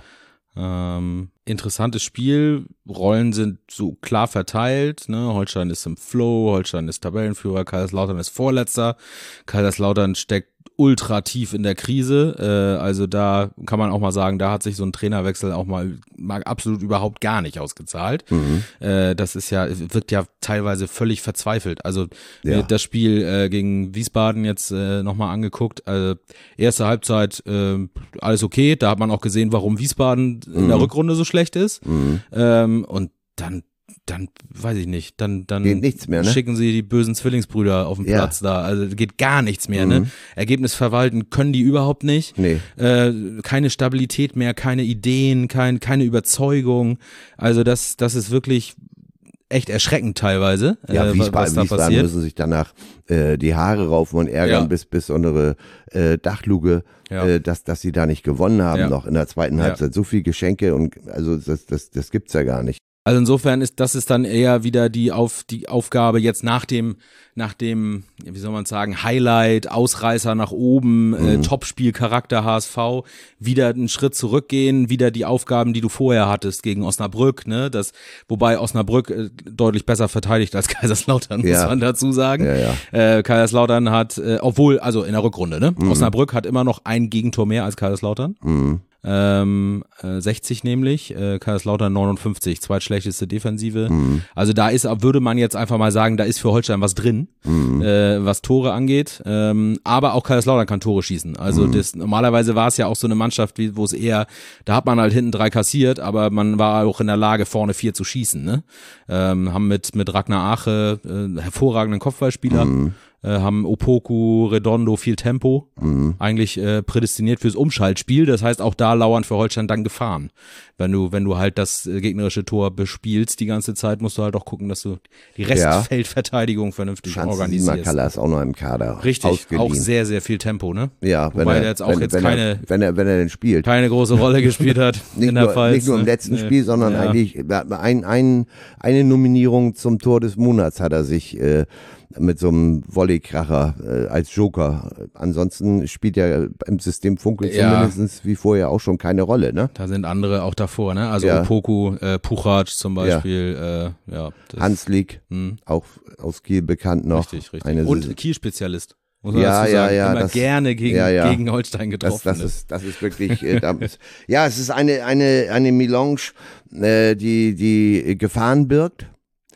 Speaker 2: Ähm, interessantes Spiel, Rollen sind so klar verteilt, ne? Holstein ist im Flow, Holstein ist Tabellenführer, Kaiserslautern ist Vorletzter, Kaiserslautern steckt ultra tief in der Krise, äh, also da kann man auch mal sagen, da hat sich so ein Trainerwechsel auch mal, mal absolut überhaupt gar nicht ausgezahlt.
Speaker 3: Mhm.
Speaker 2: Äh, das ist ja, wirkt ja teilweise völlig verzweifelt. Also
Speaker 3: Ja.
Speaker 2: mir das Spiel äh, gegen Wiesbaden jetzt äh, nochmal angeguckt. Also erste Halbzeit äh, alles okay. Da hat man auch gesehen, warum Wiesbaden in der
Speaker 3: Mhm.
Speaker 2: Rückrunde so schlecht ist.
Speaker 3: Mhm.
Speaker 2: Ähm, und dann dann weiß ich nicht, dann dann
Speaker 3: Geht nichts mehr, ne?
Speaker 2: schicken sie die bösen Zwillingsbrüder auf den
Speaker 3: Ja.
Speaker 2: Platz da. Also geht gar nichts mehr, ne?
Speaker 3: Mhm.
Speaker 2: Ergebnis verwalten können die überhaupt nicht.
Speaker 3: Nee.
Speaker 2: Äh, keine Stabilität mehr, keine Ideen, kein, keine Überzeugung. Also das, das ist wirklich echt erschreckend teilweise,
Speaker 3: Ja,
Speaker 2: äh, was
Speaker 3: Wiesbaden,
Speaker 2: da
Speaker 3: Wiesbaden
Speaker 2: passiert.
Speaker 3: müssen sich danach äh, die Haare raufen und ärgern
Speaker 2: Ja.
Speaker 3: bis bis unsere äh, Dachluke,
Speaker 2: Ja.
Speaker 3: äh, dass dass sie da nicht gewonnen haben
Speaker 2: Ja.
Speaker 3: noch in der zweiten
Speaker 2: Ja.
Speaker 3: Halbzeit. So viel Geschenke und also das das das gibt's ja gar nicht.
Speaker 2: Also insofern ist das ist dann eher wieder die auf die Aufgabe jetzt nach dem nach dem wie soll man sagen Highlight Ausreißer nach oben
Speaker 3: Mhm.
Speaker 2: äh, Topspielcharakter H S V wieder einen Schritt zurückgehen, wieder die Aufgaben, die du vorher hattest gegen Osnabrück, ne, das wobei Osnabrück äh, deutlich besser verteidigt als Kaiserslautern, muss
Speaker 3: Ja.
Speaker 2: man dazu sagen.
Speaker 3: Ja, ja.
Speaker 2: Äh, Kaiserslautern hat äh, obwohl also in der Rückrunde, ne,
Speaker 3: Mhm.
Speaker 2: Osnabrück hat immer noch ein Gegentor mehr als Kaiserslautern.
Speaker 3: Mhm.
Speaker 2: ähm, äh, sechzig nämlich, äh, Kaiserslautern neunundfünfzig, zweitschlechteste Defensive.
Speaker 3: Mhm.
Speaker 2: Also da ist, würde man jetzt einfach mal sagen, da ist für Holstein was drin,
Speaker 3: Mhm.
Speaker 2: äh, was Tore angeht. Ähm, aber auch Kaiserslautern kann Tore schießen. Also
Speaker 3: Mhm.
Speaker 2: das, normalerweise war es ja auch so eine Mannschaft, wie, wo es eher, da hat man halt hinten drei kassiert, aber man war auch in der Lage, vorne vier zu schießen. Ne? Ähm, haben mit, mit Ragnar Ache äh, hervorragenden Kopfballspieler.
Speaker 3: Mhm.
Speaker 2: Äh, haben Opoku, Redondo, viel Tempo,
Speaker 3: Mhm.
Speaker 2: eigentlich äh, prädestiniert fürs Umschaltspiel. Das heißt, auch da lauern für Holstein dann Gefahren. Wenn du, wenn du halt das äh, gegnerische Tor bespielst die ganze Zeit, musst du halt auch gucken, dass du die Restfeldverteidigung vernünftig organisierst.
Speaker 3: Makala ist auch noch im Kader.
Speaker 2: Richtig,
Speaker 3: ausgeliehen.
Speaker 2: auch sehr, sehr viel Tempo, ne?
Speaker 3: Ja, wenn
Speaker 2: Wobei
Speaker 3: er,
Speaker 2: der jetzt auch
Speaker 3: wenn,
Speaker 2: jetzt
Speaker 3: wenn
Speaker 2: keine,
Speaker 3: er, wenn er, wenn er denn spielt.
Speaker 2: keine große Rolle gespielt hat
Speaker 3: Nicht,
Speaker 2: in der
Speaker 3: nur,
Speaker 2: Pfalz.
Speaker 3: nicht nur im
Speaker 2: ne?
Speaker 3: letzten
Speaker 2: Nee.
Speaker 3: Spiel, sondern
Speaker 2: Ja.
Speaker 3: eigentlich ein, ein, eine Nominierung zum Tor des Monats hat er sich äh, mit so einem Volleykracher äh, als Joker. Ansonsten spielt er im System Funkel
Speaker 2: Ja.
Speaker 3: zumindest wie vorher auch schon keine Rolle, ne?
Speaker 2: Da sind andere auch davor, ne? Also
Speaker 3: Ja.
Speaker 2: Opoku, äh, Puchac zum Beispiel, äh, ja. Das,
Speaker 3: Hanslik,
Speaker 2: hm,
Speaker 3: auch aus Kiel bekannt noch.
Speaker 2: richtig, richtig.
Speaker 3: Eine
Speaker 2: Und
Speaker 3: Saison.
Speaker 2: Kiel-Spezialist. Muss man
Speaker 3: Ja,
Speaker 2: dazu
Speaker 3: ja,
Speaker 2: sagen.
Speaker 3: ja,
Speaker 2: Immer
Speaker 3: das-
Speaker 2: gerne gegen,
Speaker 3: ja, ja.
Speaker 2: gegen Holstein
Speaker 3: Das,
Speaker 2: getroffen.
Speaker 3: das
Speaker 2: ne?
Speaker 3: ist, das ist wirklich, äh, da ist, ja, es ist eine, eine, eine Melange, äh, die, die Gefahren birgt.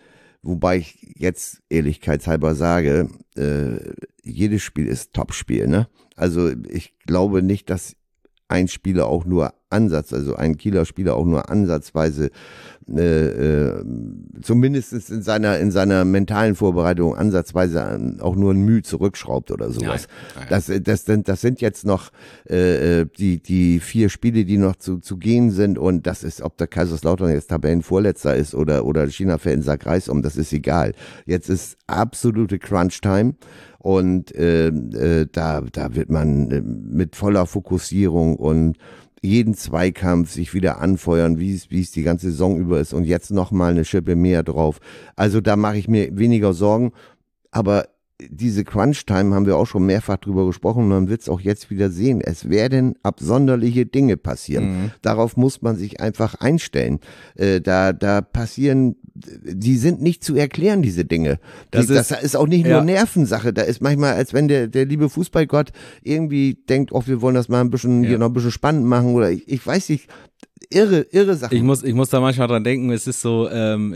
Speaker 3: Wobei ich jetzt ehrlichkeitshalber sage, äh, jedes Spiel ist Topspiel, ne? Also ich glaube nicht, dass ein Spieler auch nur Ansatz, also ein Kieler Spieler auch nur ansatzweise, äh, äh, zumindest in seiner, in seiner mentalen Vorbereitung ansatzweise an, auch nur ein Mühe zurückschraubt oder sowas.
Speaker 2: Nein.
Speaker 3: Das, das, sind, das sind jetzt noch äh, die, die vier Spiele, die noch zu, zu gehen sind, und das ist, ob der Kaiserslautern jetzt Tabellenvorletzter ist oder, oder China fällt in Sack-Reis um, das ist egal. Jetzt ist absolute Crunch-Time. Und äh, äh, da, da wird man äh, mit voller Fokussierung und jeden Zweikampf sich wieder anfeuern, wie es, wie es die ganze Saison über ist, und jetzt nochmal eine Schippe mehr drauf. Also da mache ich mir weniger Sorgen, aber diese Crunch-Time haben wir auch schon mehrfach drüber gesprochen, und man wird es auch jetzt wieder sehen. Es werden absonderliche Dinge passieren.
Speaker 2: Mhm.
Speaker 3: Darauf muss man sich einfach einstellen. Äh, da, da passieren, die sind nicht zu erklären, diese Dinge.
Speaker 2: Das
Speaker 3: Die, das
Speaker 2: ist-
Speaker 3: ist auch nicht
Speaker 2: ja.
Speaker 3: nur Nervensache. Da ist manchmal, als wenn der, der liebe Fußballgott irgendwie denkt, oh, wir wollen das mal ein bisschen,
Speaker 2: Ja.
Speaker 3: hier noch ein bisschen spannend machen, oder ich, ich weiß nicht, irre, irre Sachen.
Speaker 2: Ich muss, ich muss da manchmal dran denken, es ist so, ähm,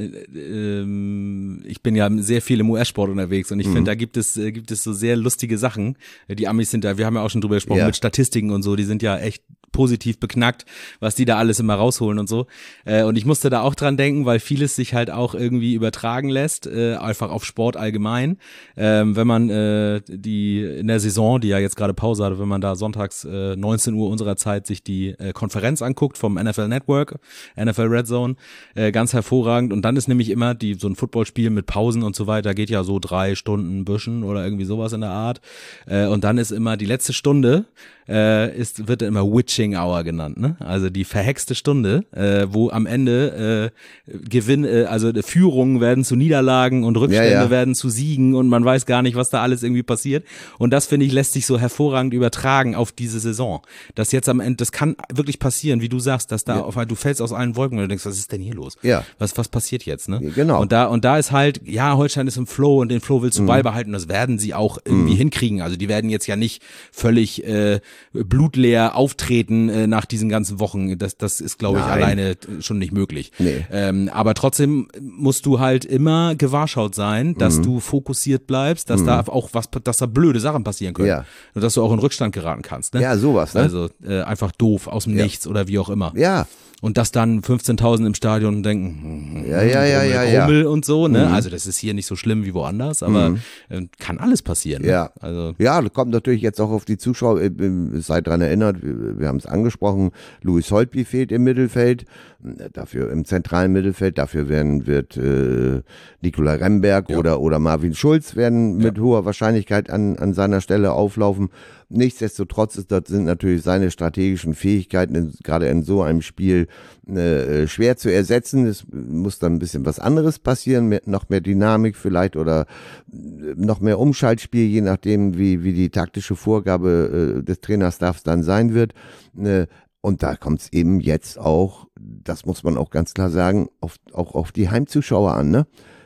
Speaker 2: ähm, ich bin ja sehr viel im U S-Sport unterwegs, und ich
Speaker 3: Mhm.
Speaker 2: finde, da gibt es, äh, gibt es so sehr lustige Sachen. Die Amis sind da, wir haben ja auch schon drüber gesprochen,
Speaker 3: Ja.
Speaker 2: mit Statistiken und so, die sind ja echt positiv beknackt, was die da alles immer rausholen und so. Äh, und ich musste da auch dran denken, weil vieles sich halt auch irgendwie übertragen lässt, äh, einfach auf Sport allgemein. Ähm, wenn man äh, die in der Saison, die ja jetzt gerade Pause hatte, wenn man da sonntags äh, neunzehn Uhr unserer Zeit sich die äh, Konferenz anguckt vom N F L Network, N F L Red Zone, äh, ganz hervorragend. Und dann ist nämlich immer die so ein Footballspiel mit Pausen und so weiter, geht ja so drei Stunden Büschen oder irgendwie sowas in der Art. Äh, und dann ist immer die letzte Stunde, äh, ist, wird immer Witching Hour genannt, ne? Also die verhexte Stunde, äh, wo am Ende äh, Gewinn, äh, also Führungen werden zu Niederlagen und Rückstände
Speaker 3: Ja, ja.
Speaker 2: werden zu Siegen, und man weiß gar nicht, was da alles irgendwie passiert. Und das, finde ich, lässt sich so hervorragend übertragen auf diese Saison. Das jetzt am Ende, das kann wirklich passieren, wie du sagst, dass da auf einmal, du fällst aus allen Wolken und du denkst, was ist denn hier los?
Speaker 3: Ja.
Speaker 2: Was, was passiert jetzt, ne?
Speaker 3: Ja, genau.
Speaker 2: Und da, und da ist halt, ja, Holstein ist im Flow, und den Flow willst du
Speaker 3: Mhm.
Speaker 2: beibehalten, das werden sie auch irgendwie hinkriegen. Also die werden jetzt ja nicht völlig äh, blutleer auftreten äh, nach diesen ganzen Wochen. Das, das ist, glaube ich,
Speaker 3: Nein.
Speaker 2: alleine schon nicht möglich.
Speaker 3: Nee.
Speaker 2: Ähm, aber trotzdem musst du halt immer gewahrschaut sein, dass
Speaker 3: Mhm.
Speaker 2: du fokussiert bleibst, dass da auch was, dass da blöde Sachen passieren können.
Speaker 3: Ja.
Speaker 2: Und dass du auch in Rückstand geraten kannst, ne?
Speaker 3: Ja, sowas, ne?
Speaker 2: Also äh, einfach doof, aus dem
Speaker 3: Ja.
Speaker 2: Nichts oder wie auch immer.
Speaker 3: Ja,
Speaker 2: Und dass dann fünfzehntausend im Stadion denken, hm,
Speaker 3: Ja, ja, ja,
Speaker 2: Rummel,
Speaker 3: ja, ja.
Speaker 2: Rummel und so, ne?
Speaker 3: Mhm.
Speaker 2: Also das ist hier nicht so schlimm wie woanders, aber
Speaker 3: Mhm.
Speaker 2: äh, kann alles passieren. Ne?
Speaker 3: Ja.
Speaker 2: Also
Speaker 3: Ja, das kommt natürlich jetzt auch auf die Zuschauer. äh, äh, Seid dran erinnert, wir, wir haben es angesprochen, Louis Holtby fehlt im Mittelfeld, dafür im zentralen Mittelfeld, dafür werden, wird äh, Nikola Remberg
Speaker 2: Ja.
Speaker 3: oder, oder Marvin Schulz werden mit hoher Wahrscheinlichkeit an, an seiner Stelle auflaufen. Nichtsdestotrotz ist, das sind natürlich seine strategischen Fähigkeiten in, gerade in so einem Spiel äh, schwer zu ersetzen. Es muss dann ein bisschen was anderes passieren, mehr, noch mehr Dynamik vielleicht oder noch mehr Umschaltspiel, je nachdem, wie, wie die taktische Vorgabe äh, des Trainerstaffs dann sein wird. Äh, und da kommt es eben jetzt auch, das muss man auch ganz klar sagen, auf, auch auf die Heimzuschauer an, ne?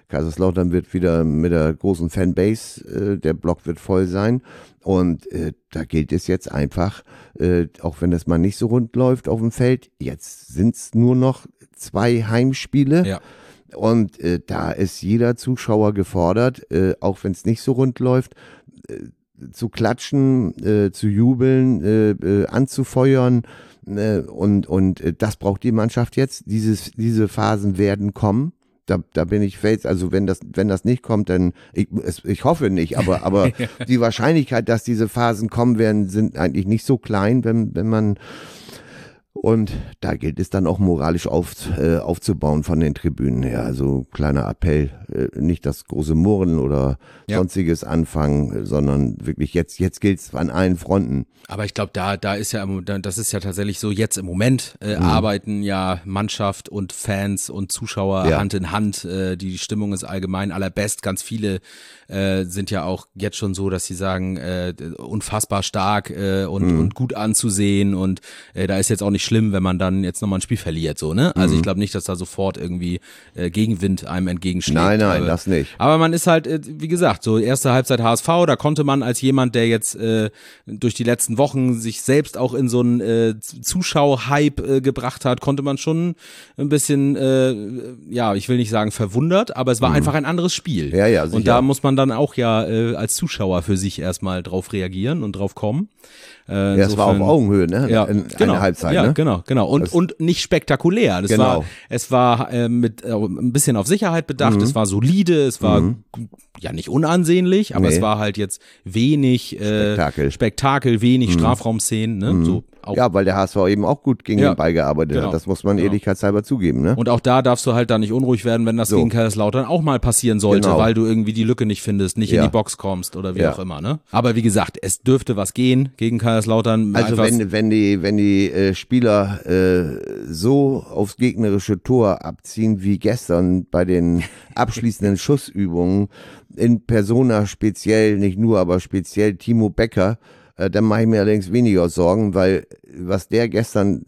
Speaker 3: Kaiserslautern wird wieder mit der großen Fanbase, äh, der Block wird voll sein. Und äh, da gilt es jetzt einfach, äh, auch wenn das mal nicht so rund läuft auf dem Feld, jetzt sind es nur noch zwei Heimspiele.
Speaker 2: Ja.
Speaker 3: Und äh, da ist jeder Zuschauer gefordert, äh, auch wenn es nicht so rund läuft, äh, zu klatschen, äh, zu jubeln, äh, äh, anzufeuern. Äh, und und äh, das braucht die Mannschaft jetzt. Dieses, diese Phasen werden kommen. Da, da bin ich fest, also wenn das, wenn das nicht kommt, dann, ich, es, ich hoffe nicht, aber, aber die Wahrscheinlichkeit, dass diese Phasen kommen werden, sind eigentlich nicht so klein, wenn, wenn man, und da gilt es dann auch moralisch auf, äh, aufzubauen von den Tribünen her. Also kleiner Appell, äh, nicht das große Murren oder
Speaker 2: ja.
Speaker 3: sonstiges anfangen, sondern wirklich jetzt, jetzt gilt es an allen Fronten.
Speaker 2: Aber ich glaube, da, da ist ja, das ist ja tatsächlich so, jetzt im Moment äh, mhm. arbeiten ja Mannschaft und Fans und Zuschauer ja. Hand in Hand. Äh, die Stimmung ist allgemein allerbest. Ganz viele äh, sind ja auch jetzt schon so, dass sie sagen, äh, unfassbar stark äh, und, mhm. und gut anzusehen. Und äh, da ist jetzt auch nicht schlimm, wenn man dann jetzt nochmal ein Spiel verliert. So, ne? Also mhm. ich glaube nicht, dass da sofort irgendwie äh, Gegenwind einem entgegenschlägt.
Speaker 3: Nein, nein,
Speaker 2: aber,
Speaker 3: das nicht.
Speaker 2: Aber man ist halt, äh, wie gesagt, so erste Halbzeit H S V, da konnte man als jemand, der jetzt äh, durch die letzten Wochen sich selbst auch in so einen äh, Zuschauer-Hype äh, gebracht hat, konnte man schon ein bisschen, äh, ja, ich will nicht sagen verwundert, aber es war mhm. einfach ein anderes Spiel.
Speaker 3: Ja, ja, sicher.
Speaker 2: Und da muss man dann auch ja äh, als Zuschauer für sich erstmal drauf reagieren und drauf kommen.
Speaker 3: Äh, ja, es war auf Augenhöhe, ne?
Speaker 2: Ja,
Speaker 3: in
Speaker 2: genau,
Speaker 3: einer Halbzeit,
Speaker 2: ja,
Speaker 3: ne?
Speaker 2: genau, genau. Und,
Speaker 3: das,
Speaker 2: und nicht spektakulär. Das
Speaker 3: genau.
Speaker 2: war, es war äh, mit äh, ein bisschen auf Sicherheit bedacht, mhm. es war solide, es war
Speaker 3: mhm.
Speaker 2: ja nicht unansehnlich, aber
Speaker 3: nee.
Speaker 2: es war halt jetzt wenig äh,
Speaker 3: Spektakel.
Speaker 2: Spektakel, wenig
Speaker 3: mhm.
Speaker 2: Strafraumszenen, ne?
Speaker 3: Mhm.
Speaker 2: So auch.
Speaker 3: Ja, weil der H S V eben auch gut gegen
Speaker 2: ja,
Speaker 3: den Ball gearbeitet
Speaker 2: genau.
Speaker 3: hat. Das muss man
Speaker 2: genau.
Speaker 3: ehrlichkeitshalber zugeben, ne?
Speaker 2: Und auch da darfst du halt da nicht unruhig werden, wenn das
Speaker 3: so.
Speaker 2: gegen Kaiserslautern auch mal passieren sollte,
Speaker 3: genau.
Speaker 2: weil du irgendwie die Lücke nicht findest, nicht
Speaker 3: ja.
Speaker 2: in die Box kommst oder wie
Speaker 3: ja.
Speaker 2: auch immer, ne? Aber wie gesagt, es dürfte was gehen gegen Kaiserslautern.
Speaker 3: Also wenn, wenn die, wenn die äh, Spieler äh, so aufs gegnerische Tor abziehen wie gestern bei den abschließenden Schussübungen, in Persona speziell, nicht nur, aber speziell Timo Becker, äh, dann mache ich mir allerdings weniger Sorgen, weil was der gestern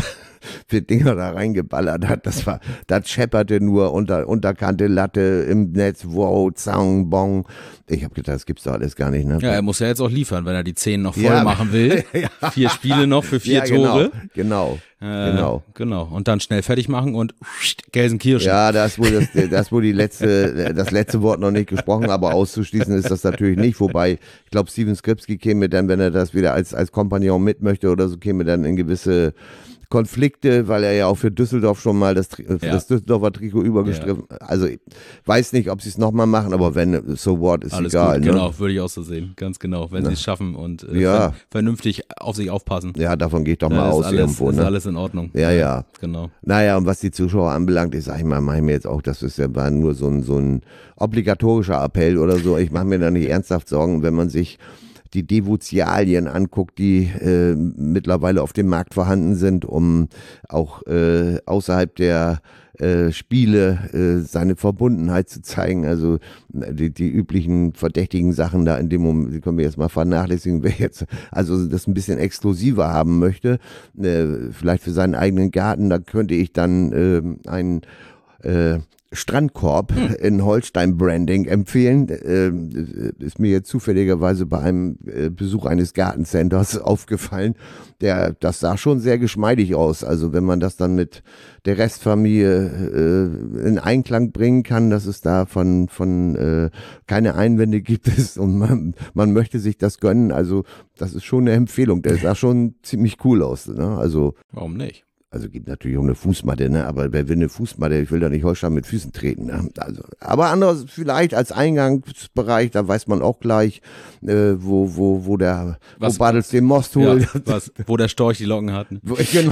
Speaker 3: für Dinger da reingeballert hat, das war, das schepperte nur unter unterkante Latte im Netz, wow, zang, bong. Ich habe gedacht, das gibt's doch alles gar nicht, ne?
Speaker 2: Ja, er muss ja jetzt auch liefern, wenn er die zehn noch voll
Speaker 3: ja,
Speaker 2: machen will.
Speaker 3: ja.
Speaker 2: Vier Spiele noch für vier
Speaker 3: ja, genau,
Speaker 2: Tore.
Speaker 3: Genau,
Speaker 2: äh,
Speaker 3: genau.
Speaker 2: Genau. Und dann schnell fertig machen und Gelsenkirchen.
Speaker 3: Ja, das ist wohl das, das wohl die letzte, das letzte Wort noch nicht gesprochen, aber auszuschließen ist das natürlich nicht. Wobei, ich glaube, Steven Skripski käme dann, wenn er das wieder als, als Kompagnon mit möchte oder so, käme dann in gewisse Konflikte, weil er ja auch für Düsseldorf schon mal das, für
Speaker 2: ja.
Speaker 3: das Düsseldorfer Trikot übergestriffen. Ja. Also ich weiß nicht, ob sie es nochmal machen, aber wenn, so what, ist
Speaker 2: alles
Speaker 3: egal.
Speaker 2: Gut.
Speaker 3: Ne?
Speaker 2: Genau, würde ich auch so sehen. Ganz genau, wenn
Speaker 3: ja.
Speaker 2: sie es schaffen und äh,
Speaker 3: ja.
Speaker 2: vernünftig auf sich aufpassen.
Speaker 3: Ja, davon gehe ich doch mal
Speaker 2: ist
Speaker 3: aus
Speaker 2: alles,
Speaker 3: irgendwo.
Speaker 2: Ist
Speaker 3: ne?
Speaker 2: alles in Ordnung.
Speaker 3: Ja, ja.
Speaker 2: Genau.
Speaker 3: Naja, und was die Zuschauer anbelangt, ich sage mal, mache ich mir jetzt auch, das ist ja war nur so ein, so ein obligatorischer Appell oder so. Ich mache mir da nicht ernsthaft Sorgen, wenn man sich die Devotialien anguckt, die äh, mittlerweile auf dem Markt vorhanden sind, um auch äh, außerhalb der äh, Spiele äh, seine Verbundenheit zu zeigen. Also die, die üblichen verdächtigen Sachen da in dem Moment, die können wir jetzt mal vernachlässigen, wer jetzt also das ein bisschen exklusiver haben möchte, äh, vielleicht für seinen eigenen Garten, da könnte ich dann äh, ein äh, Strandkorb hm. in Holstein-Branding empfehlen. Äh, ist mir jetzt zufälligerweise bei einem äh, Besuch eines Gartencenters aufgefallen. Der, das sah schon sehr geschmeidig aus. Also wenn man das dann mit der Restfamilie äh, in Einklang bringen kann, dass es da von, von äh, keine Einwände gibt es und man, man möchte sich das gönnen. Also das ist schon eine Empfehlung. Der sah schon ziemlich cool aus. Ne? Also
Speaker 2: warum nicht?
Speaker 3: Also gibt natürlich auch eine Fußmatte, ne? Aber wer will eine Fußmatte? Ich will da nicht Holstein mit Füßen treten. Ne? Also, aber anders vielleicht als Eingangsbereich, da weiß man auch gleich, äh, wo wo wo der was, wo Bartels den Most holt.
Speaker 2: Ja, was, wo der Storch die Locken hat.
Speaker 3: Genau.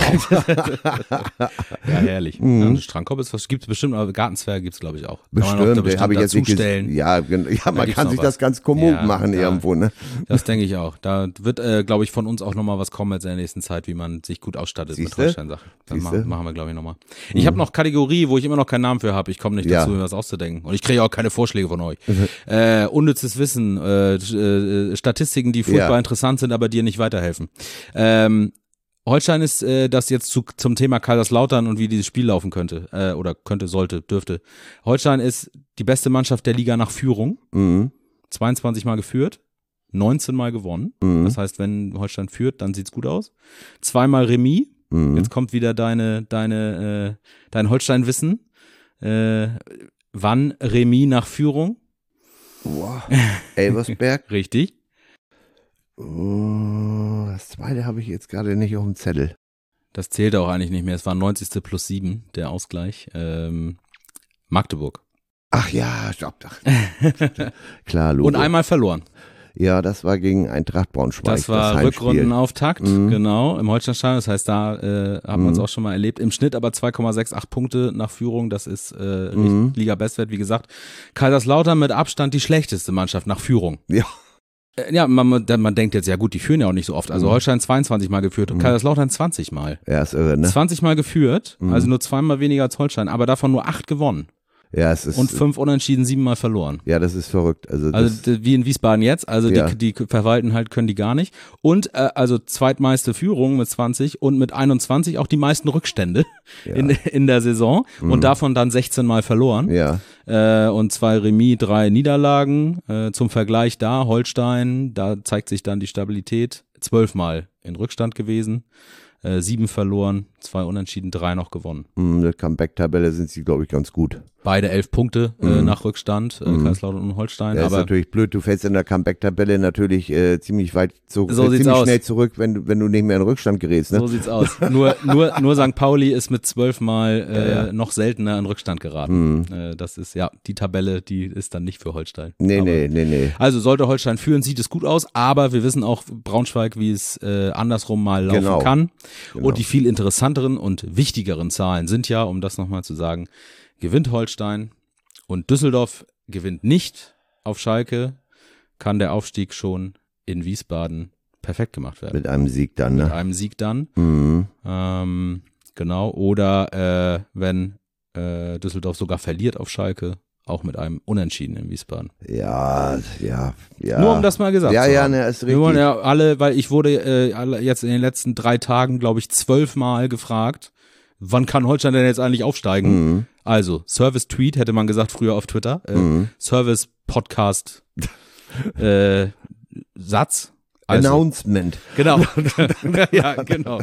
Speaker 2: Ja, herrlich. Mhm. Ja, Strandkorb ist was, gibt es bestimmt, aber Gartenzwerge gibt es glaube ich auch.
Speaker 3: Bestimmt,
Speaker 2: kann man auch bestimmt
Speaker 3: habe ich jetzt nicht
Speaker 2: stellen.
Speaker 3: Ja, ja, man kann sich
Speaker 2: was.
Speaker 3: das ganz kommod
Speaker 2: ja,
Speaker 3: machen
Speaker 2: ja,
Speaker 3: irgendwo, ne?
Speaker 2: Das denke ich auch. Da wird, äh, glaube ich, von uns auch nochmal was kommen jetzt in der nächsten Zeit, wie man sich gut ausstattet
Speaker 3: Siehste?
Speaker 2: mit Holstein-Sachen. Dann
Speaker 3: Siehste?
Speaker 2: machen, machen wir, glaube ich, nochmal. Ich mhm. habe noch Kategorie, wo ich immer noch keinen Namen für habe. Ich komme nicht dazu,
Speaker 3: ja.
Speaker 2: mir was auszudenken. Und ich kriege auch keine Vorschläge von euch.
Speaker 3: Mhm.
Speaker 2: Äh, unnützes Wissen, äh, äh, Statistiken, die furchtbar
Speaker 3: ja.
Speaker 2: interessant sind, aber dir nicht weiterhelfen. Ähm, Holstein ist äh, das jetzt zu, zum Thema Kaiserslautern und wie dieses Spiel laufen könnte, äh, oder könnte, sollte, dürfte. Holstein ist die beste Mannschaft der Liga nach Führung.
Speaker 3: Mhm.
Speaker 2: zweiundzwanzig Mal geführt, neunzehn Mal gewonnen.
Speaker 3: Mhm.
Speaker 2: Das heißt, wenn Holstein führt, dann sieht's gut aus. Zweimal Remis.
Speaker 3: Mhm.
Speaker 2: Jetzt kommt wieder deine, deine, äh, dein Holstein-Wissen. Äh, wann Remis nach Führung?
Speaker 3: Boah. Elversberg.
Speaker 2: Richtig.
Speaker 3: Oh, das zweite habe ich jetzt gerade nicht auf dem Zettel.
Speaker 2: Das zählte auch eigentlich nicht mehr. Es war neunzigste plus sieben, der Ausgleich. Ähm, Magdeburg.
Speaker 3: Ach ja, stopp, doch. Klar, Logo.
Speaker 2: Und einmal verloren.
Speaker 3: Ja, das war gegen Eintracht Braunschweig.
Speaker 2: Das war
Speaker 3: Heimspiel.
Speaker 2: Rückrundenauftakt,
Speaker 3: Mhm.
Speaker 2: genau, im Holsteinstadion. Das heißt, da äh, haben
Speaker 3: Mhm.
Speaker 2: wir uns auch schon mal erlebt. Im Schnitt aber zwei Komma sechsundachtzig Punkte nach Führung. Das ist äh,
Speaker 3: Mhm.
Speaker 2: Liga-Bestwert, wie gesagt. Kaiserslautern mit Abstand die schlechteste Mannschaft nach Führung.
Speaker 3: Ja.
Speaker 2: Äh, Ja, man, man man denkt jetzt, ja gut, die führen ja auch nicht so oft. Also
Speaker 3: Mhm.
Speaker 2: Holstein zweiundzwanzig Mal geführt und
Speaker 3: Mhm.
Speaker 2: Kaiserslautern zwanzig Mal.
Speaker 3: Ja, ist irre, ne?
Speaker 2: zwanzig Mal geführt,
Speaker 3: Mhm.
Speaker 2: also nur zweimal weniger als Holstein, aber davon nur acht gewonnen.
Speaker 3: Ja, es ist,
Speaker 2: Und fünf unentschieden, sieben Mal verloren.
Speaker 3: ja, das ist verrückt. Also, das,
Speaker 2: Also d- wie in Wiesbaden jetzt, also
Speaker 3: Ja.
Speaker 2: die, die verwalten halt, können die gar nicht. Und äh, also zweitmeiste Führung mit zwanzig und mit einundzwanzig auch die meisten Rückstände
Speaker 3: ja.
Speaker 2: in, in der Saison
Speaker 3: Mhm.
Speaker 2: und davon dann sechzehn Mal verloren.
Speaker 3: ja,
Speaker 2: Äh, und zwei Remis, drei Niederlagen. Äh, zum Vergleich da, Holstein, da zeigt sich dann die Stabilität. Zwölf Mal in Rückstand gewesen, äh, sieben verloren, zwei unentschieden, drei noch gewonnen.
Speaker 3: in der Comeback-Tabelle sind sie, glaube ich, ganz gut.
Speaker 2: Beide elf Punkte äh,
Speaker 3: Mhm.
Speaker 2: nach Rückstand, äh,
Speaker 3: Mhm.
Speaker 2: Kaiserslautern und Holstein.
Speaker 3: Ja, ist
Speaker 2: aber
Speaker 3: natürlich blöd, du fällst in der Comeback-Tabelle natürlich äh, ziemlich weit zurück,
Speaker 2: So
Speaker 3: äh,
Speaker 2: sieht's
Speaker 3: ziemlich
Speaker 2: aus.
Speaker 3: schnell zurück, wenn du, wenn du nicht mehr in Rückstand gerätst, ne?
Speaker 2: So sieht's aus. Nur, nur, nur Sankt Pauli ist mit zwölf Mal äh,
Speaker 3: Ja, ja.
Speaker 2: noch seltener in Rückstand geraten.
Speaker 3: Mhm.
Speaker 2: Äh, das ist, ja, die Tabelle, die ist dann nicht für Holstein.
Speaker 3: Nee,
Speaker 2: Aber-
Speaker 3: nee, nee, nee.
Speaker 2: Also sollte Holstein führen, sieht es gut aus, aber wir wissen auch Braunschweig, wie es äh, andersrum mal laufen
Speaker 3: Genau.
Speaker 2: kann.
Speaker 3: Genau.
Speaker 2: Und die viel interessanteren und wichtigeren Zahlen sind ja, um das nochmal zu sagen, gewinnt Holstein und Düsseldorf gewinnt nicht auf Schalke, kann der Aufstieg schon in Wiesbaden perfekt gemacht werden.
Speaker 3: Mit einem Sieg dann,
Speaker 2: Mit
Speaker 3: ne?
Speaker 2: einem Sieg dann.
Speaker 3: Mhm.
Speaker 2: Ähm, genau. Oder äh, wenn äh, Düsseldorf sogar verliert auf Schalke, auch mit einem Unentschieden in Wiesbaden.
Speaker 3: Ja, ja, ja.
Speaker 2: Nur um das mal gesagt
Speaker 3: Ja,
Speaker 2: zu
Speaker 3: ja,
Speaker 2: haben.
Speaker 3: ne, ist
Speaker 2: Wir wollen
Speaker 3: richtig.
Speaker 2: ja alle, weil ich wurde äh, alle jetzt in den letzten drei Tagen, glaube ich, zwölfmal gefragt, wann kann Holstein denn jetzt eigentlich aufsteigen?
Speaker 3: Mhm.
Speaker 2: Also, Service-Tweet hätte man gesagt früher auf Twitter. Äh,
Speaker 3: Mhm.
Speaker 2: Service-Podcast äh, Satz. Also,
Speaker 3: Announcement.
Speaker 2: Genau. Ja, genau.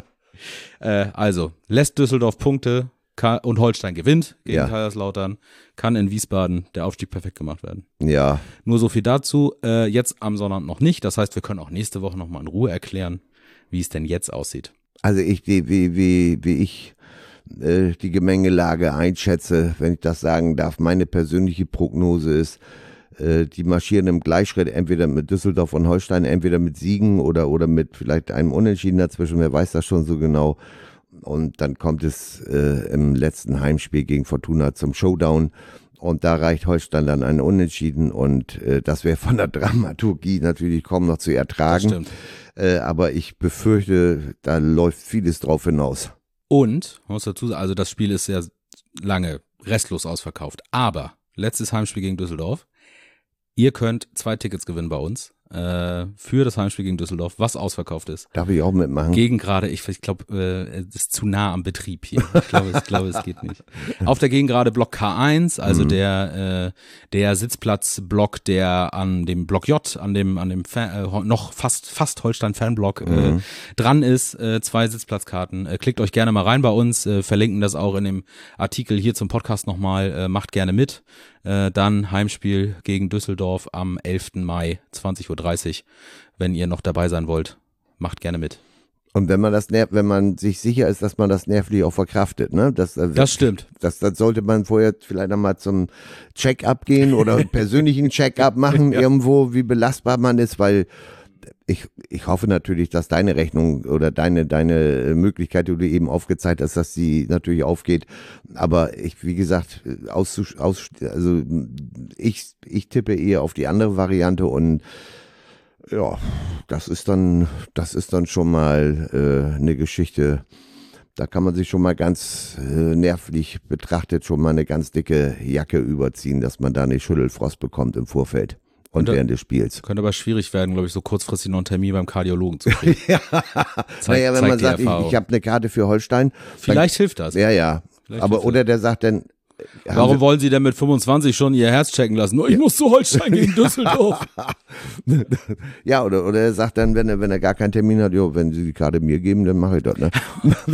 Speaker 2: Äh, also, lässt Düsseldorf Punkte kann, und Holstein gewinnt gegen
Speaker 3: Ja.
Speaker 2: Kaiserslautern, kann in Wiesbaden der Aufstieg perfekt gemacht werden.
Speaker 3: Ja,
Speaker 2: Nur so viel dazu. Äh, jetzt am Sonntag noch nicht. Das heißt, wir können auch nächste Woche nochmal in Ruhe erklären, wie es denn jetzt aussieht.
Speaker 3: also ich, die, wie, wie, wie ich äh, die Gemengelage einschätze, wenn ich das sagen darf, meine persönliche Prognose ist, äh, die marschieren im Gleichschritt entweder mit Düsseldorf und Holstein, entweder mit Siegen oder, oder mit vielleicht einem Unentschieden dazwischen, wer weiß das schon so genau. Und dann kommt es äh, im letzten Heimspiel gegen Fortuna zum Showdown. Und da reicht Holstein dann ein Unentschieden. Und äh, das wäre von der Dramaturgie natürlich kaum noch zu
Speaker 2: Das
Speaker 3: ertragen.
Speaker 2: stimmt.
Speaker 3: Äh, aber ich befürchte, da läuft vieles drauf hinaus.
Speaker 2: Und, man muss dazu sagen, also das Spiel ist ja lange restlos ausverkauft. Aber, letztes Heimspiel gegen Düsseldorf, ihr könnt zwei Tickets gewinnen bei uns äh, für das Heimspiel gegen Düsseldorf, was ausverkauft ist.
Speaker 3: Darf ich auch mitmachen?
Speaker 2: Gegen gerade, ich, ich glaube, äh, es ist zu nah am Betrieb hier. Ich glaube, ich glaube, es geht nicht. Auf der Gegengrade Block K eins, also
Speaker 3: Mhm.
Speaker 2: der äh, der Sitzplatzblock, der an dem Block J, an dem an dem Fan, äh, noch fast fast Holstein Fanblock äh,
Speaker 3: Mhm.
Speaker 2: dran ist, äh, zwei Sitzplatzkarten. Äh, klickt euch gerne mal rein bei uns, äh, verlinken das auch in dem Artikel hier zum Podcast nochmal. Äh, macht gerne mit. Äh, dann Heimspiel gegen Düsseldorf am elften Mai, zwanzig Uhr dreißig. Wenn ihr noch dabei sein wollt, macht gerne mit.
Speaker 3: Und wenn man das nerv, wenn man sich sicher ist, dass man das nervlich auch verkraftet, ne? Das, äh,
Speaker 2: Das stimmt.
Speaker 3: das, das sollte man vorher vielleicht einmal zum Check-up gehen oder einen persönlichen Check-up machen,
Speaker 2: Ja.
Speaker 3: irgendwo, wie belastbar man ist, weil ich, ich hoffe natürlich, dass deine Rechnung oder deine, deine Möglichkeit, die du eben aufgezeigt hast, dass die natürlich aufgeht. Aber ich, wie gesagt, aus, aus, also ich, ich tippe eher auf die andere Variante und ja, das ist dann, das ist dann schon mal äh, eine Geschichte. Da kann man sich schon mal ganz äh, nervlich betrachtet schon mal eine ganz dicke Jacke überziehen, dass man da nicht Schüttelfrost bekommt im Vorfeld und
Speaker 2: Und da-
Speaker 3: während des Spiels.
Speaker 2: Könnte aber schwierig werden, glaube ich, so kurzfristig noch einen Termin beim Kardiologen zu kriegen.
Speaker 3: Ja,
Speaker 2: Zeigt-
Speaker 3: naja, wenn
Speaker 2: zeigt
Speaker 3: man
Speaker 2: die
Speaker 3: sagt, ich,
Speaker 2: Erfahrung.
Speaker 3: ich habe eine Karte für Holstein.
Speaker 2: Vielleicht hilft das.
Speaker 3: Ja, ja.
Speaker 2: Vielleicht
Speaker 3: Aber
Speaker 2: hilft
Speaker 3: oder der sagt dann,
Speaker 2: Warum wollen Sie denn mit fünfundzwanzig schon Ihr Herz checken lassen? Nur ich muss zu Holstein gegen Düsseldorf.
Speaker 3: Ja, oder, oder er sagt dann, wenn er, wenn er gar keinen Termin hat, jo, wenn Sie die Karte mir geben, dann mache ich das, ne?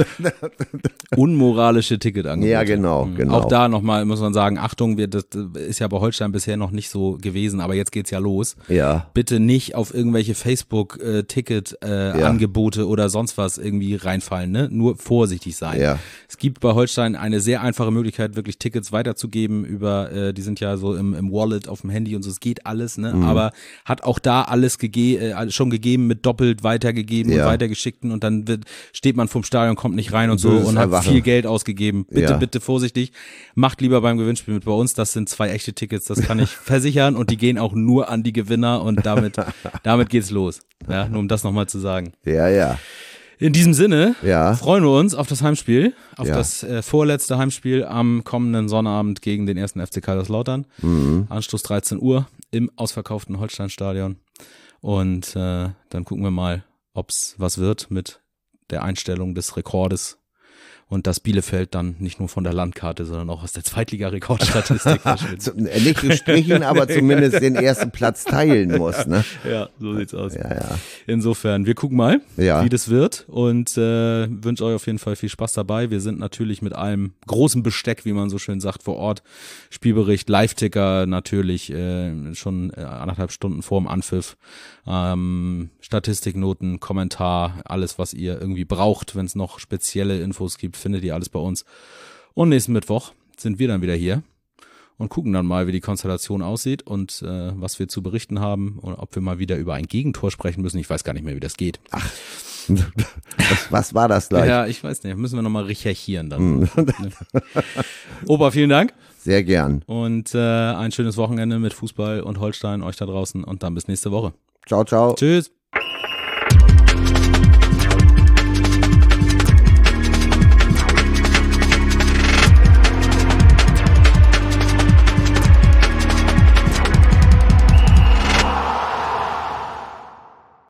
Speaker 2: Unmoralische Ticketangebote.
Speaker 3: Ja, genau, genau.
Speaker 2: Auch da nochmal muss man sagen, Achtung, wir, das ist ja bei Holstein bisher noch nicht so gewesen, aber jetzt geht's ja los.
Speaker 3: Ja.
Speaker 2: Bitte nicht auf irgendwelche Facebook-Ticket-Angebote äh, ja. oder sonst was irgendwie reinfallen, ne? Nur vorsichtig sein.
Speaker 3: Ja.
Speaker 2: Es gibt bei Holstein eine sehr einfache Möglichkeit, wirklich Tickets weiterzugeben über, äh, die sind ja so im, im Wallet auf dem Handy und so, es geht alles, ne? Mhm. Aber hat auch da alles gege- äh, schon gegeben, mit doppelt weitergegeben ja. und weitergeschickten und dann wird, steht man vom Stadion, kommt nicht rein und so und hat erwachen. viel Geld ausgegeben. Bitte, ja. bitte vorsichtig. Macht lieber beim Gewinnspiel mit bei uns, das sind zwei echte Tickets, das kann ich versichern und die gehen auch nur an die Gewinner und damit, damit geht's los. Ja, nur um das nochmal zu sagen.
Speaker 3: Ja, ja.
Speaker 2: In diesem Sinne
Speaker 3: ja.
Speaker 2: freuen wir uns auf das Heimspiel, auf
Speaker 3: ja.
Speaker 2: das äh, vorletzte Heimspiel am kommenden Sonnabend gegen den ersten F C Kaiserslautern.
Speaker 3: Mhm.
Speaker 2: Anstoß dreizehn Uhr im ausverkauften Holsteinstadion. Und äh, dann gucken wir mal, ob's was wird mit der Einstellung des Rekordes. Und dass Bielefeld dann nicht nur von der Landkarte, sondern auch aus der Zweitliga-Rekordstatistik verschwindet.
Speaker 3: Nicht gestrichen, aber zumindest den ersten Platz teilen muss, ne?
Speaker 2: Ja, so sieht's aus.
Speaker 3: Ja, ja.
Speaker 2: Insofern, wir gucken mal,
Speaker 3: ja.
Speaker 2: wie das wird und äh, wünsche euch auf jeden Fall viel Spaß dabei. Wir sind natürlich mit allem großen Besteck, wie man so schön sagt, vor Ort. Spielbericht, Live-Ticker natürlich äh, schon äh, anderthalb Stunden vorm Anpfiff. Ähm, Statistiknoten, Kommentar, alles, was ihr irgendwie braucht, wenn es noch spezielle Infos gibt, findet ihr alles bei uns. Und nächsten Mittwoch sind wir dann wieder hier und gucken dann mal, wie die Konstellation aussieht und äh, was wir zu berichten haben und ob wir mal wieder über ein Gegentor sprechen müssen. Ich weiß gar nicht mehr, wie das geht.
Speaker 3: Ach, was, was war das gleich?
Speaker 2: Ja, ich weiß nicht. Müssen wir nochmal recherchieren dann. Opa, vielen Dank.
Speaker 3: Sehr gern.
Speaker 2: Und äh, ein schönes Wochenende mit Fußball und Holstein euch da draußen und dann bis nächste Woche.
Speaker 3: Ciao, ciao.
Speaker 2: Tschüss.